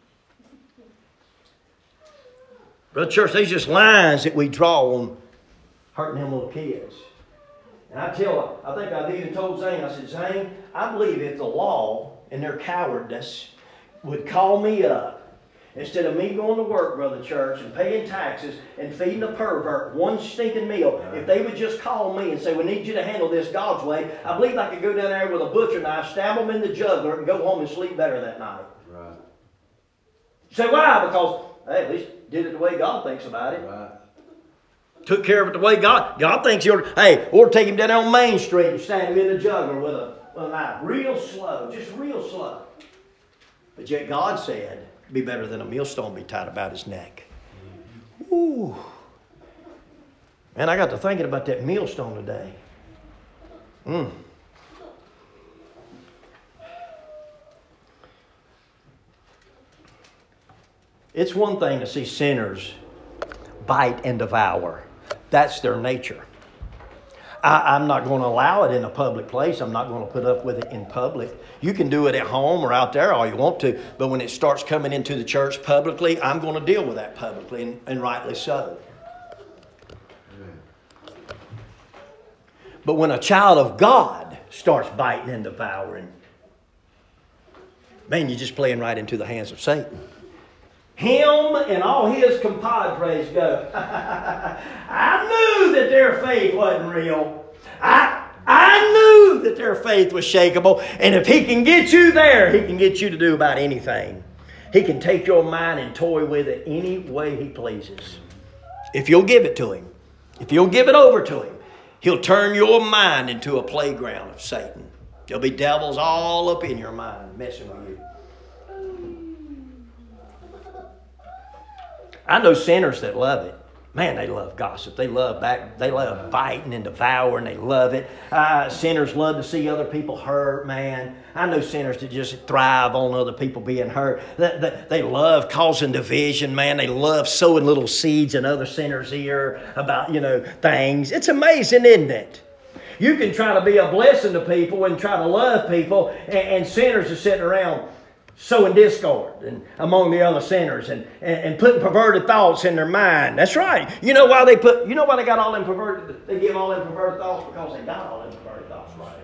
Brother Church, these just lines that we draw on hurting them little kids. And I tell, I think I've even told Zane, I said, Zane, I believe if the law in their cowardice would call me up, instead of me going to work, Brother Church, and paying taxes and feeding a pervert one stinking meal, if they would just call me and say, we need you to handle this God's way, I believe I could go down there with a butcher knife, stab them in the jugular, and go home and sleep better that night. Right. You say, why? Because, hey, at least did it the way God thinks about it. Right. Took care of it the way God, God thinks you ought to, hey, or take him down on Main Street and stand him in the jugular with a, with a knife. Real slow, just real slow. But yet God said, it'd be better than a millstone be tied about his neck. Ooh. Man, I got to thinking about that millstone today. Mm. It's one thing to see sinners bite and devour. That's their nature. I, I'm not going to allow it in a public place. I'm not going to put up with it in public. You can do it at home or out there all you want to, but when it starts coming into the church publicly, I'm going to deal with that publicly, and, and rightly so. But when a child of God starts biting and devouring, man, you're just playing right into the hands of Satan. Him and all his compadres go, I knew that their faith wasn't real. I, I knew that their faith was shakeable. And if he can get you there, he can get you to do about anything. He can take your mind and toy with it any way he pleases. If you'll give it to him, if you'll give it over to him, he'll turn your mind into a playground of Satan. There'll be devils all up in your mind messing with you. I know sinners that love it. Man, they love gossip. They love back. They love biting and devouring. They love it. Uh, sinners love to see other people hurt, man. I know sinners that just thrive on other people being hurt. They, they, they love causing division, man. They love sowing little seeds in other sinners' ear about, you know, things. It's amazing, isn't it? You can try to be a blessing to people and try to love people, and, and sinners are sitting around sowing discord and among the other sinners and, and, and putting perverted thoughts in their mind. That's right. You know why they put you know why they got all them perverted they give all them perverted thoughts? Because they got all them perverted thoughts, right?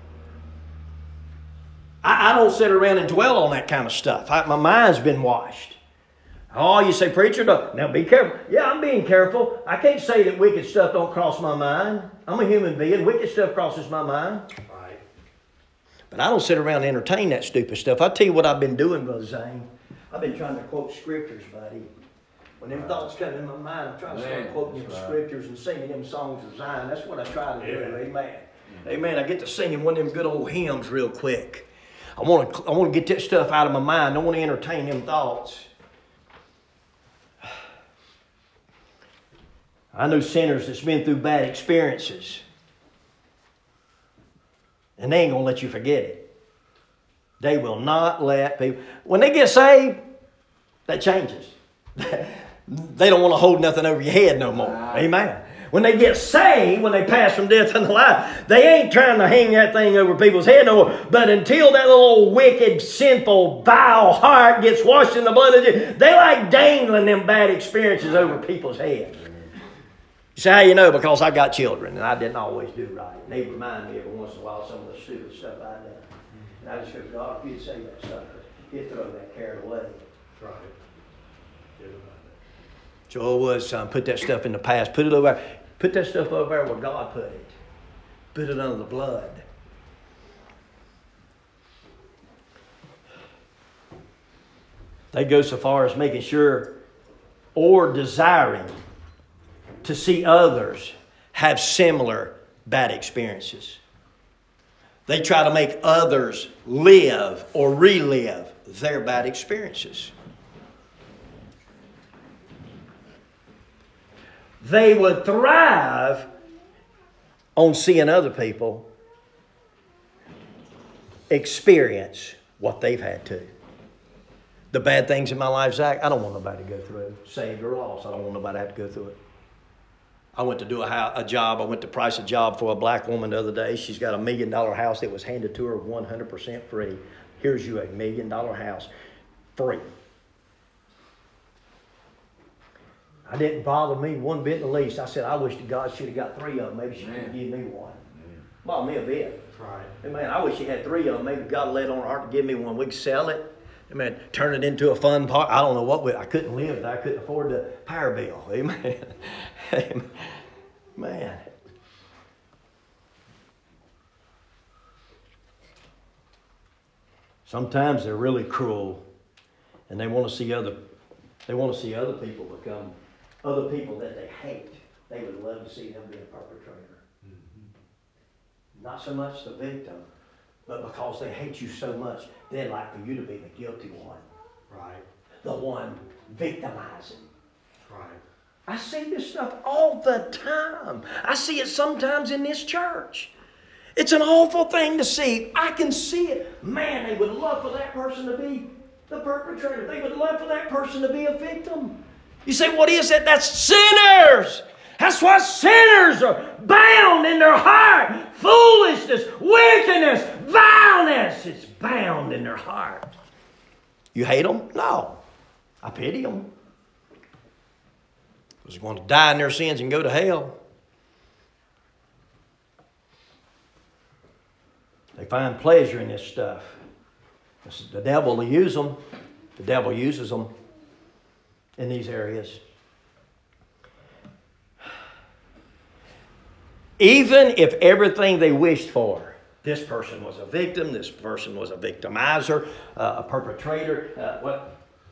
I, I don't sit around and dwell on that kind of stuff. I, my mind's been washed. Oh, you say, preacher, no. Now be careful. Yeah, I'm being careful. I can't say that wicked stuff don't cross my mind. I'm a human being. Wicked stuff crosses my mind. But I don't sit around and entertain that stupid stuff. I'll tell you what I've been doing, Brother Zane. I've been trying to quote scriptures, buddy. When them thoughts come in my mind, I'm trying to start quoting them scriptures and singing them songs of Zion. That's what I try to do. Amen. Amen. Amen. I get to singing one of them good old hymns real quick. I want to I want to get that stuff out of my mind. I don't want to entertain them thoughts. I know sinners that's been through bad experiences. And they ain't going to let you forget it. They will not let people... When they get saved, that changes. They don't want to hold nothing over your head no more. Amen. When they get saved, when they pass from death unto life, they ain't trying to hang that thing over people's head no more. But until that little wicked, sinful, vile heart gets washed in the blood of Jesus, they like dangling them bad experiences over people's heads. You say, how you know? Because I got children, and I didn't always do right. And they remind me every once in a while some of the stupid stuff I done. And I just go, God, if you'd say that stuff, you'd throw that care away. Right. So it was, son, put that stuff in the past. Put it over, put that stuff over there where God put it. Put it under the blood. They go so far as making sure or desiring to see others have similar bad experiences. They try to make others live or relive their bad experiences. They would thrive on seeing other people experience what they've had to. The bad things in my life, Zach, I don't want nobody to go through it. Saved or lost, I don't want nobody to have to go through it. I went to do a, house, a job. I went to price a job for a black woman the other day. She's got a million dollar house that was handed to her one hundred percent free. Here's you a million dollar house, free. I didn't bother me one bit in the least. I said, I wish to God she'd have got three of them. Maybe she could have given me one. Bother me a bit. Right. Hey, man, I wish she had three of them. Maybe God laid on her heart to give me one. We could sell it. I mean, turn it into a fun part. I don't know what we, I couldn't live. I couldn't afford the power bill. Amen. Amen. Man. Sometimes they're really cruel, and they want to see other. They want to see other people become other people that they hate. They would love to see them be a perpetrator. Mm-hmm. Not so much the victim, but because they hate you so much, they'd like for you to be the guilty one. Right. The one victimizing. Right. I see this stuff all the time. I see it sometimes in this church. It's an awful thing to see. I can see it. Man, they would love for that person to be the perpetrator. They would love for that person to be a victim. You say, what is that? That's sinners. That's what sinners are bound in their heart. Foolishness, wickedness, vileness is bound in their heart. You hate them? No. I pity them. Because they're going to die in their sins and go to hell. They find pleasure in this stuff. The devil will use them. The devil uses them in these areas. Even if everything they wished for, this person was a victim, this person was a victimizer, uh, a perpetrator, uh, what?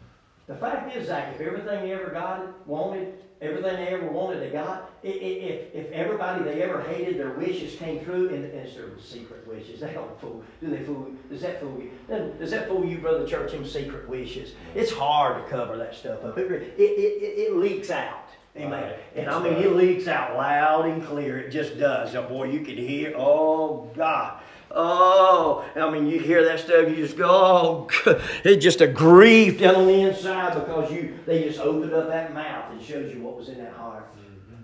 The fact is, Zach, if everything they ever got, wanted, everything they ever wanted, they got. If if everybody they ever hated, their wishes came true, and, and it's their secret wishes. They don't fool. Do they fool? Does that fool you? Does that fool you, Brother Church? Them secret wishes. It's hard to cover that stuff up. It it it, it leaks out. Amen. Right. And I mean, it leaks out loud and clear. It just does. Oh, boy, you can hear. Oh God. Oh, I mean, you hear that stuff, you just go, oh, God. It's just a grief down on the inside because you they just opened up that mouth and showed you what was in that heart. Mm-hmm.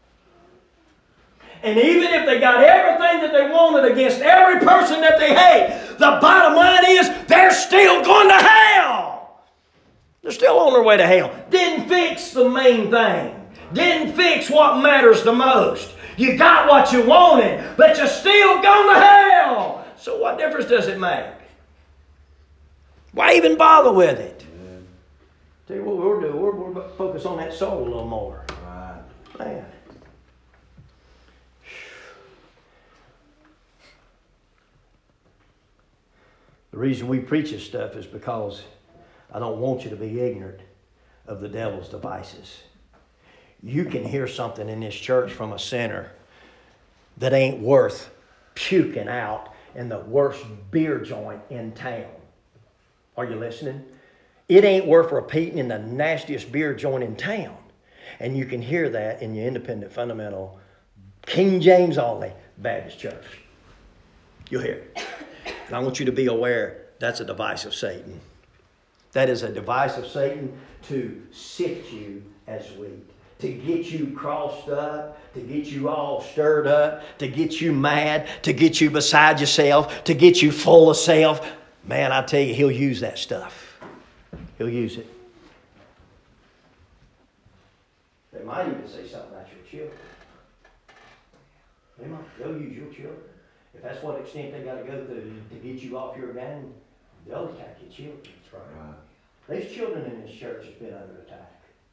And even if they got everything that they wanted against every person that they hate, the bottom line is they're still going to hell. They're still on their way to hell. Didn't fix the main thing. Didn't fix what matters the most. You got what you wanted, but you're still going to hell. So what difference does it make? Why even bother with it? Yeah. Tell you what we're doing. We're, we're focus on that soul a little more. Right. Man. The reason we preach this stuff is because I don't want you to be ignorant of the devil's devices. You can hear something in this church from a sinner that ain't worth puking out in the worst beer joint in town. Are you listening? It ain't worth repeating in the nastiest beer joint in town. And you can hear that in your independent, fundamental, King James only Baptist church. You'll hear it. And I want you to be aware that's a device of Satan. That is a device of Satan to sift you as wheat. To get you crossed up, to get you all stirred up, to get you mad, to get you beside yourself, to get you full of self. Man, I tell you, he'll use that stuff. He'll use it. They might even say something about your children. They might. They'll use your children. If that's what extent they got to go through to get you off your game, they'll attack your children. That's right. These children in this church has been under attack.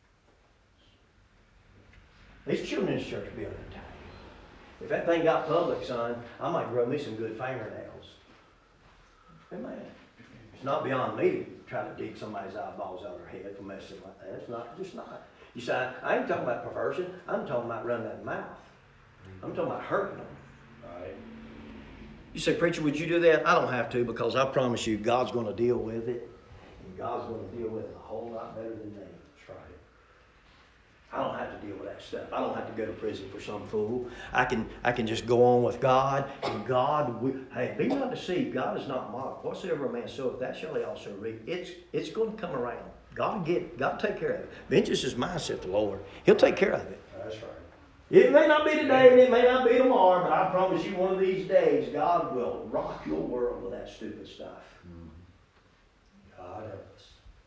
These children in this church will be under attack. If that thing got public, son, I might grow me some good fingernails. Amen. It's not beyond me to try to dig somebody's eyeballs out of their head for messing like that. It's not, just not. You say, I ain't talking about perversion. I'm talking about running that mouth. I'm talking about hurting them. Right. You say, preacher, would you do that? I don't have to, because I promise you, God's going to deal with it. And God's going to deal with it a whole lot better than me. That's right. I don't have to deal with that stuff. I don't have to go to prison for some fool. I can I can just go on with God. And God, will, hey, be not deceived. God is not mocked. Whatsoever a man soweth, that shall he also reap. It's it's going to come around. God will get. God will take care of it. Vengeance is mine, saith the Lord. He'll take care of it. That's right. It may not be today, and it may not be tomorrow, but I promise you, one of these days, God will rock your world with that stupid stuff. Mm-hmm. God help us.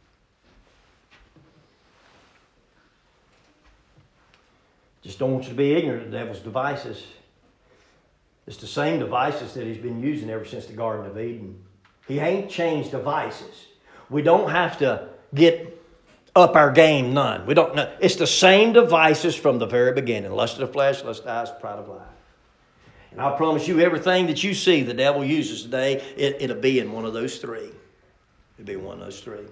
Just don't want you to be ignorant of the devil's devices. It's the same devices that he's been using ever since the Garden of Eden. He ain't changed devices. We don't have to get up our game, none. We don't know. It's the same devices from the very beginning. Lust of the flesh, lust of the eyes, pride of life. And I promise you, everything that you see the devil uses today, it, it'll be in one of those three. It'll be one of those three.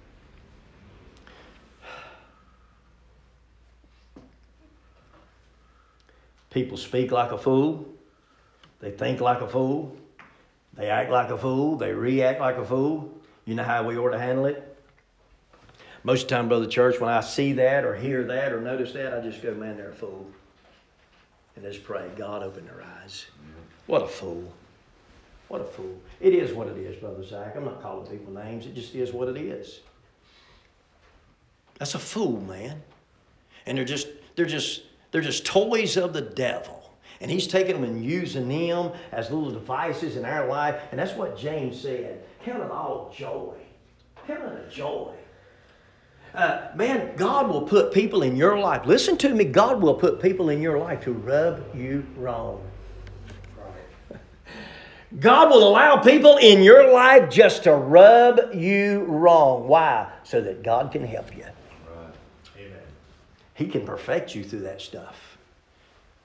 People speak like a fool. They think like a fool. They act like a fool. They react like a fool. You know how we ought to handle it? Most of the time, Brother Church, when I see that or hear that or notice that, I just go, man, they're a fool. And just pray, God, open their eyes. What a fool. What a fool. It is what it is, Brother Zach. I'm not calling people names. It just is what it is. That's a fool, man. And they're just, they're just, they're just toys of the devil. And he's taking them and using them as little devices in our life. And that's what James said. Count it all joy. Count it a joy. Uh, man, God will put people in your life. Listen to me. God will put people in your life to rub you wrong. Right. God will allow people in your life just to rub you wrong. Why? So that God can help you. Right. Amen. He can perfect you through that stuff.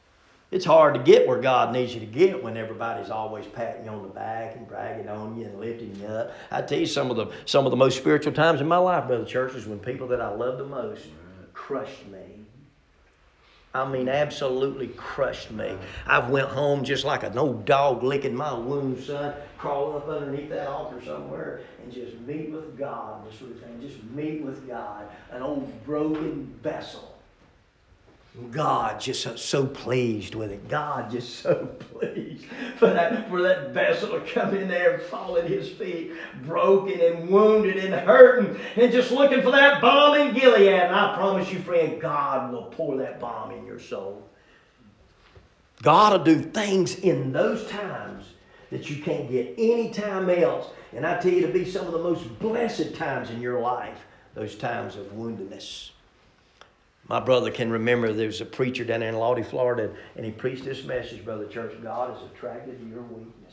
It's hard to get where God needs you to get when everybody's always patting you on the back and bragging on you and lifting you up. I tell you, some of the some of the most spiritual times in my life, Brother Church, is when people that I love the most crushed me. I mean, absolutely crushed me. I went home just like an old dog licking my wound, son, crawling up underneath that altar somewhere and just meet with God, this sort of thing. Just meet with God, an old broken vessel. God just so, so pleased with it. God just so pleased for that, for that vessel to come in there and fall at His feet, broken and wounded and hurting, and just looking for that balm in Gilead. And I promise you, friend, God will pour that balm in your soul. God will do things in those times that you can't get any time else. And I tell you, to be some of the most blessed times in your life, those times of woundedness. My brother can remember there was a preacher down there in Lottie, Florida, and he preached this message, Brother Church: God is attracted to your weakness.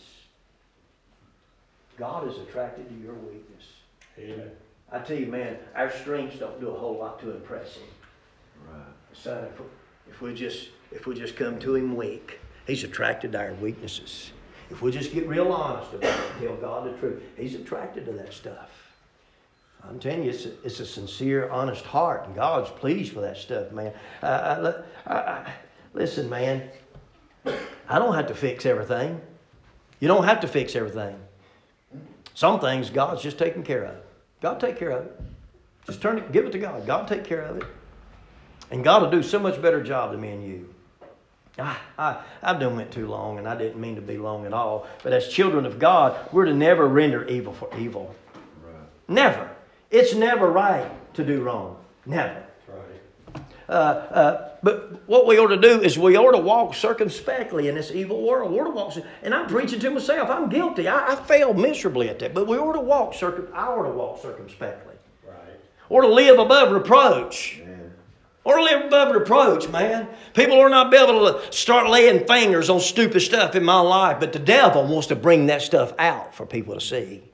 God is attracted to your weakness. Amen. I tell you, man, our strengths don't do a whole lot to impress Him. Right. Son, if we, if we just if we just come to Him weak, He's attracted to our weaknesses. If we just get real honest about it and tell God the truth, He's attracted to that stuff. I'm telling you, it's a, it's a sincere, honest heart, and God's pleased with that stuff, man. Uh, I, I, I, listen, man, I don't have to fix everything. You don't have to fix everything. Some things God's just taking care of. God take care of it. Just turn it, give it to God. God take care of it. And God will do so much better job than me and you. I, I, I've done went too long, and I didn't mean to be long at all. But as children of God, we're to never render evil for evil. Right. Never. It's never right to do wrong. Never. Right. Uh, uh, but what we ought to do is we ought to walk circumspectly in this evil world. We ought to walk, and I'm preaching to myself. I'm guilty. I, I failed miserably at that. But we ought to walk circum. I ought to walk circumspectly. Right. Or to live above reproach. Man. Or to live above reproach, man. People are not be able to start laying fingers on stupid stuff in my life, but the devil wants to bring that stuff out for people to see.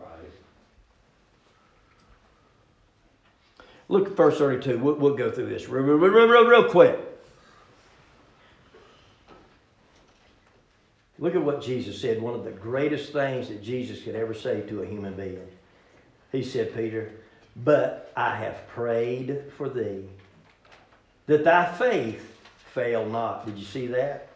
Look at verse thirty-two. We'll, we'll go through this real, real, real, real, real quick. Look at what Jesus said. One of the greatest things that Jesus could ever say to a human being. He said, Peter, but I have prayed for thee, that thy faith fail not. Did you see that?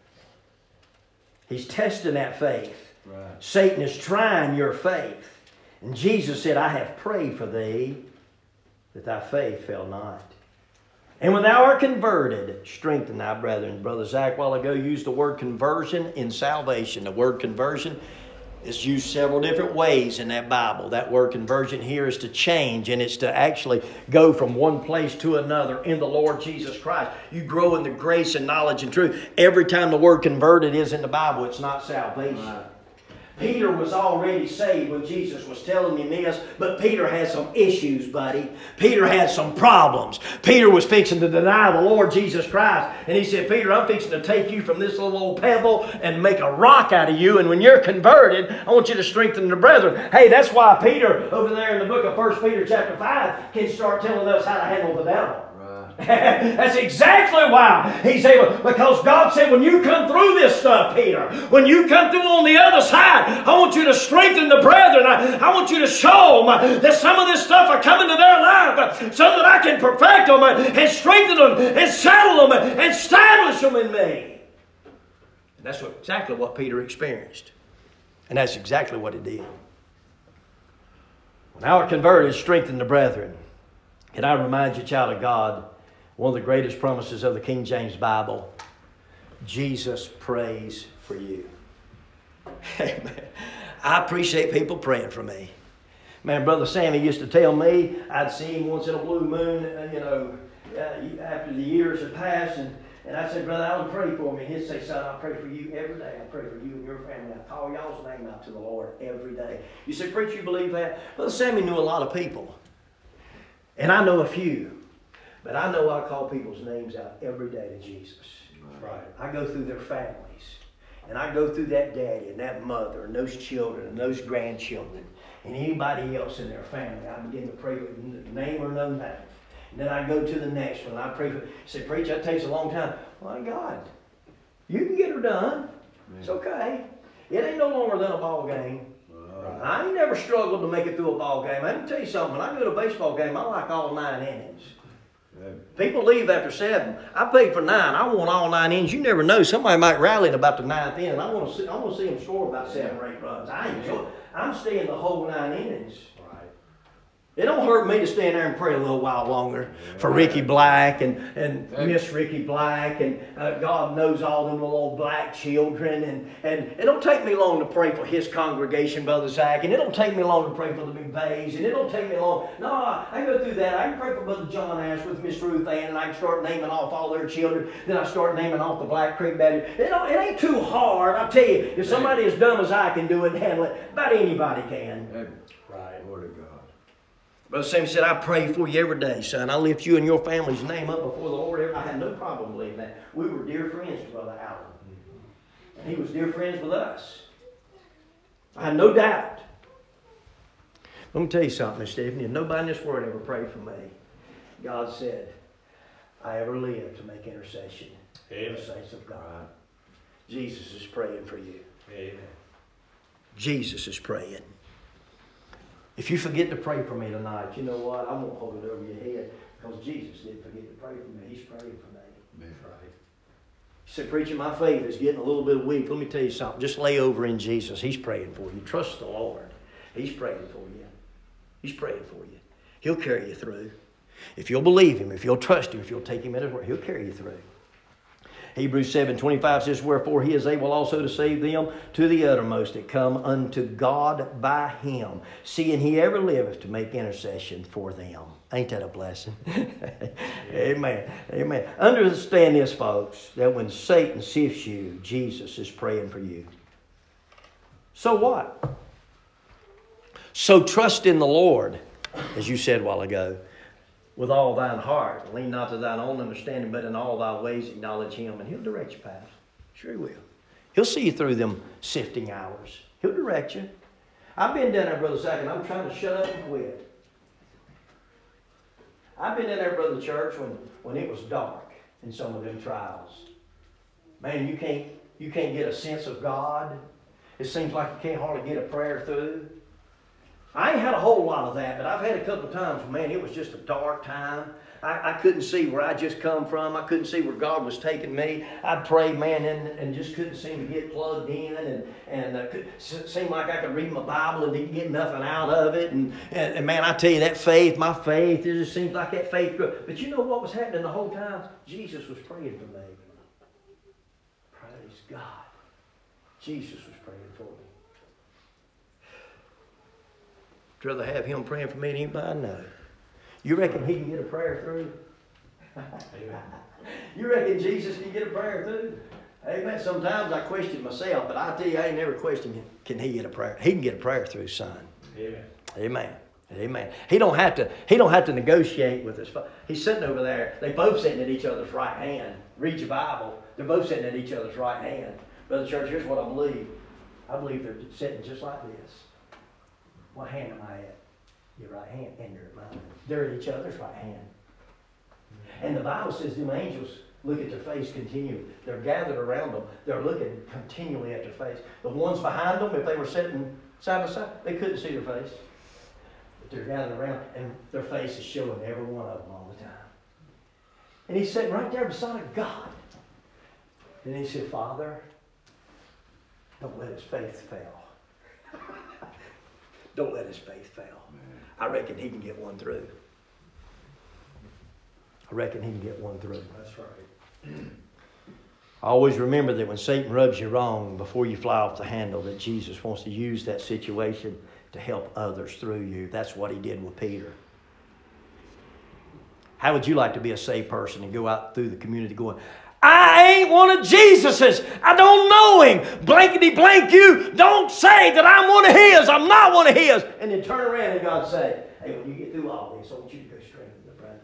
He's testing that faith. Right. Satan is trying your faith. And Jesus said, I have prayed for thee, that thy faith fail not. And when thou art converted, strengthen thy brethren. Brother Zach, a while ago, used the word conversion in salvation. The word conversion is used several different ways in that Bible. That word conversion here is to change, and it's to actually go from one place to another in the Lord Jesus Christ. You grow in the grace and knowledge and truth. Every time the word converted is in the Bible, it's not salvation. Right. Peter was already saved when Jesus was telling him this, but Peter had some issues, buddy. Peter had some problems. Peter was fixing to deny the Lord Jesus Christ. And he said, Peter, I'm fixing to take you from this little old pebble and make a rock out of you. And when you're converted, I want you to strengthen the brethren. Hey, that's why Peter, over there in the book of First Peter chapter five, can start telling us how to handle the devil. That's exactly why he's able, because God said, when you come through this stuff, Peter, when you come through on the other side, I want you to strengthen the brethren. I, I want you to show them that some of this stuff are coming to their life so that I can perfect them and strengthen them and settle them and establish them in me. And that's what, exactly what Peter experienced. And that's exactly what he did. When our converted, strengthen the brethren. Can I remind you, child of God, one of the greatest promises of the King James Bible, Jesus prays for you. Amen. I appreciate people praying for me. Man, Brother Sammy used to tell me, I'd see him once in a blue moon, you know, uh, after the years had passed, and, and I'd say, Brother Allen, pray for me. And he'd say, son, I pray for you every day. I pray for you and your family. I call y'all's name out to the Lord every day. You say, preacher, you believe that? Brother Sammy knew a lot of people. And I know a few. But I know I call people's names out every day to Jesus. Right. I go through their families. And I go through that daddy and that mother and those children and those grandchildren and anybody else in their family. I begin to pray with name or no name. And then I go to the next one. I pray for, say, preacher, that takes a long time. My God, You can get her done. It's okay. It ain't no longer than a ball game. Right. I ain't never struggled to make it through a ball game. I can tell you something. When I go to a baseball game, I like all nine innings. People leave after seven. I paid for nine. I want all nine innings. You never know. Somebody might rally at about the ninth inning. I want to see. I want to see them score about seven or eight runs. I enjoy. I'm staying the whole nine innings. It don't hurt me to stand there and pray a little while longer for Ricky Black and, and Miss Ricky Black and uh, God knows all them little black children. And, and it don't take me long to pray for his congregation, Brother Zach. And it don't take me long to pray for the McVeys. And it don't take me long. No, I, I go through that. I can pray for Brother John Ash with Miss Ruth Ann, and I can start naming off all their children. Then I start naming off the Black Creek Baptist. It, don't, it ain't too hard. I tell you, if somebody as dumb as I can do it and handle it, about anybody can. Right. Word of God. Brother Sammy said, I pray for you every day, son. I lift you and your family's name up before the Lord. I had no problem believing that. We were dear friends to Brother Allen. And he was dear friends with us. I had no doubt. Let me tell you something, Miss Stephanie. If nobody in this world ever prayed for me, God said, I ever live to make intercession for the saints of God. Jesus is praying for you. Amen. Jesus is praying. If you forget to pray for me tonight, you know what? I won't hold it over your head because Jesus didn't forget to pray for me. He's praying for me. That's right. He said, preacher, my faith is getting a little bit weak. Let me tell you something. Just lay over in Jesus. He's praying for you. Trust the Lord. He's praying for you. He's praying for you. He'll carry you through. If you'll believe Him, if you'll trust Him, if you'll take Him at His word, He'll carry you through. Hebrews seven twenty-five says, wherefore He is able also to save them to the uttermost that come unto God by Him, seeing He ever liveth to make intercession for them. Ain't that a blessing? Amen. Amen. Understand this, folks, that when Satan sifts you, Jesus is praying for you. So what? So trust in the Lord, as you said a while ago, with all thine heart. Lean not to thine own understanding, but in all thy ways acknowledge Him, and He'll direct your path. Sure He will. He'll see you through them sifting hours. He'll direct you. I've been down there, Brother Zach, and I'm trying to shut up and quit. I've been in there, Brother Church, when, when it was dark in some of them trials. Man, you can't, you can't get a sense of God. It seems like you can't hardly get a prayer through. I ain't had a whole lot of that, but I've had a couple of times, man, it was just a dark time. I, I couldn't see where I just come from. I couldn't see where God was taking me. I'd pray, man, and, and just couldn't seem to get plugged in. And, and uh, it seemed like I could read my Bible and didn't get nothing out of it. And, and, and man, I tell you, that faith, my faith, it just seems like that faith grew. But you know what was happening the whole time? Jesus was praying for me. Praise God. Jesus was praying for me. I'd rather have Him praying for me than anybody I know. You reckon He can get a prayer through? You reckon Jesus can get a prayer through? Amen. Sometimes I question myself, but I tell you, I ain't never questioned, can He get a prayer? He can get a prayer through, son. Amen. Amen. Amen. He don't have to. He don't have to negotiate with us. He's sitting over there. They both sitting at each other's right hand. Read your Bible. They're both sitting at each other's right hand. Brother Church, here's what I believe. I believe they're sitting just like this. What hand am I at? Your right hand, and you're at mine. They're at each other's right hand. And the Bible says them angels look at their face continually. They're gathered around them. They're looking continually at their face. The ones behind them, if they were sitting side by side, they couldn't see their face. But they're gathered around, and their face is showing every one of them all the time. And he's sitting right there beside God. And he said, Father, don't let his faith fail. Don't let his faith fail. I reckon he can get one through. I reckon he can get one through. That's right. Always remember that when Satan rubs you wrong, before you fly off the handle, that Jesus wants to use that situation to help others through you. That's what He did with Peter. How would you like to be a saved person and go out through the community going, I ain't one of Jesus's. I don't know Him. Blankety blank you. Don't say that I'm one of His. I'm not one of His. And then turn around and God say, hey, when you get through all this, I want you to go straight to the brethren.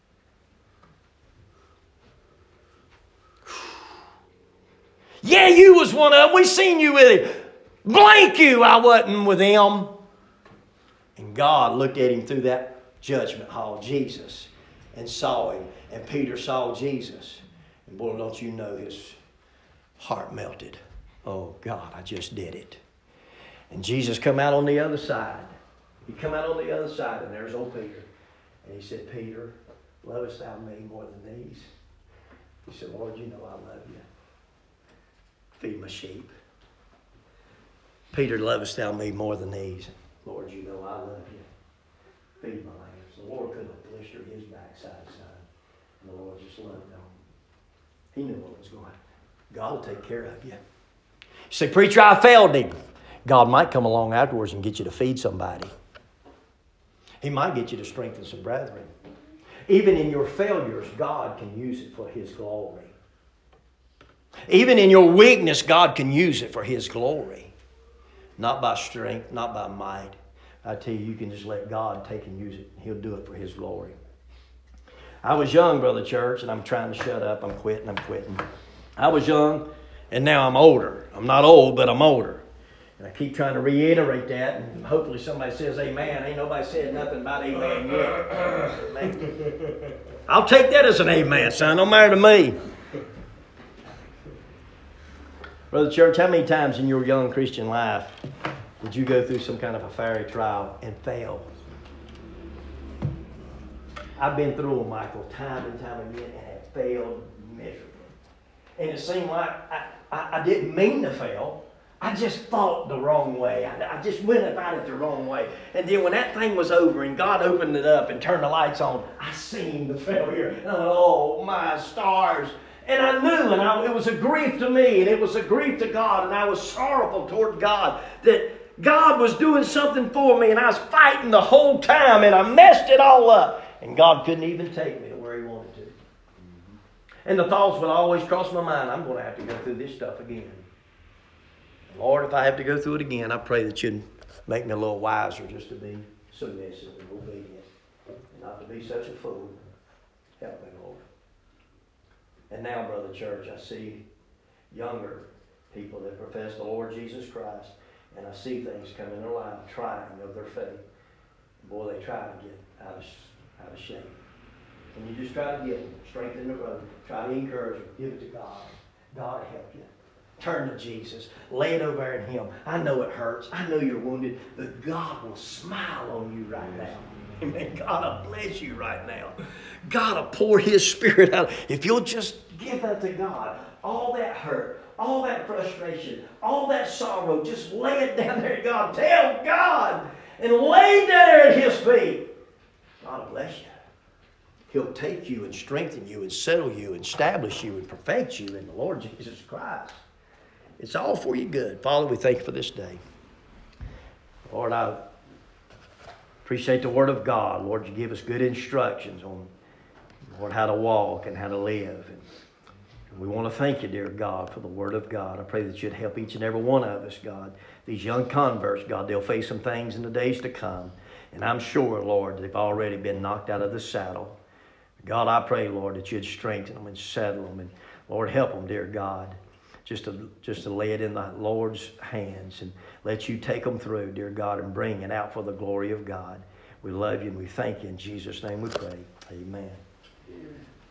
Yeah, you was one of them. We seen you with Him. Blank you, I wasn't with Him. And God looked at him through that judgment hall, Jesus, and saw him. And Peter saw Jesus. And boy, don't you know his Heart melted. Oh, God, I just did it. And Jesus come out on the other side. He come out on the other side, and there's old Peter. And he said, Peter, lovest thou me more than these? He said, Lord, you know I love you. Feed my sheep. Peter, lovest thou me more than these? Lord, you know I love you. Feed my lambs. The Lord couldn't have blistered his backside, son. And the Lord just loved him. He knew what was going on. God will take care of you. You say, preacher, I failed him. God might come along afterwards and get you to feed somebody. He might get you to strengthen some brethren. Even in your failures, God can use it for His glory. Even in your weakness, God can use it for His glory. Not by strength, not by might. I tell you, you can just let God take and use it. He'll do it for His glory. I was young, Brother Church, and I'm trying to shut up. I'm quitting, I'm quitting. I was young, and now I'm older. I'm not old, but I'm older. And I keep trying to reiterate that, and hopefully somebody says amen. Ain't nobody said nothing about amen yet. I'll take that as an amen, son. Don't matter to me. Brother Church, how many times in your young Christian life did you go through some kind of a fiery trial and fail? I've been through them, Michael, time and time again, and have failed miserably. And it seemed like I, I, I didn't mean to fail. I just thought the wrong way. I, I just went about it the wrong way. And then when that thing was over and God opened it up and turned the lights on, I seen the failure. And I went, oh, my stars. And I knew, and I, it was a grief to me, and it was a grief to God, and I was sorrowful toward God that God was doing something for me, and I was fighting the whole time, and I messed it all up. And God couldn't even take me to where He wanted to. And the thoughts would always cross my mind, I'm going to have to go through this stuff again. Lord, if I have to go through it again, I pray that You'd make me a little wiser just to be submissive and obedient, and not to be such a fool. Help me, Lord. And now, Brother Church, I see younger people that profess the Lord Jesus Christ, and I see things come in their life, trying of their faith. Boy, they try to get out of, out of shape. And you just try to get them, strengthen the brother, try to encourage them, give it to God. God will help you. Turn to Jesus. Lay it over in Him. I know it hurts. I know you're wounded, but God will smile on you right now. Amen. God will bless you right now. God will pour His Spirit out. If you'll just give that to God, all that hurt, all that frustration, all that sorrow, just lay it down there at God. Tell God and lay there at His feet. God will bless you. He'll take you and strengthen you and settle you and establish you and perfect you in the Lord Jesus Christ. It's all for your good. Father, we thank You for this day. Lord, I appreciate the Word of God. Lord, You give us good instructions on, Lord, how to walk and how to live. And we want to thank You, dear God, for the Word of God. I pray that You'd help each and every one of us, God. These young converts, God, they'll face some things in the days to come. And I'm sure, Lord, they've already been knocked out of the saddle. God, I pray, Lord, that You'd strengthen them and settle them. And, Lord, help them, dear God, just to, just to lay it in the Lord's hands and let You take them through, dear God, and bring it out for the glory of God. We love You and we thank You. In Jesus' name we pray. Amen.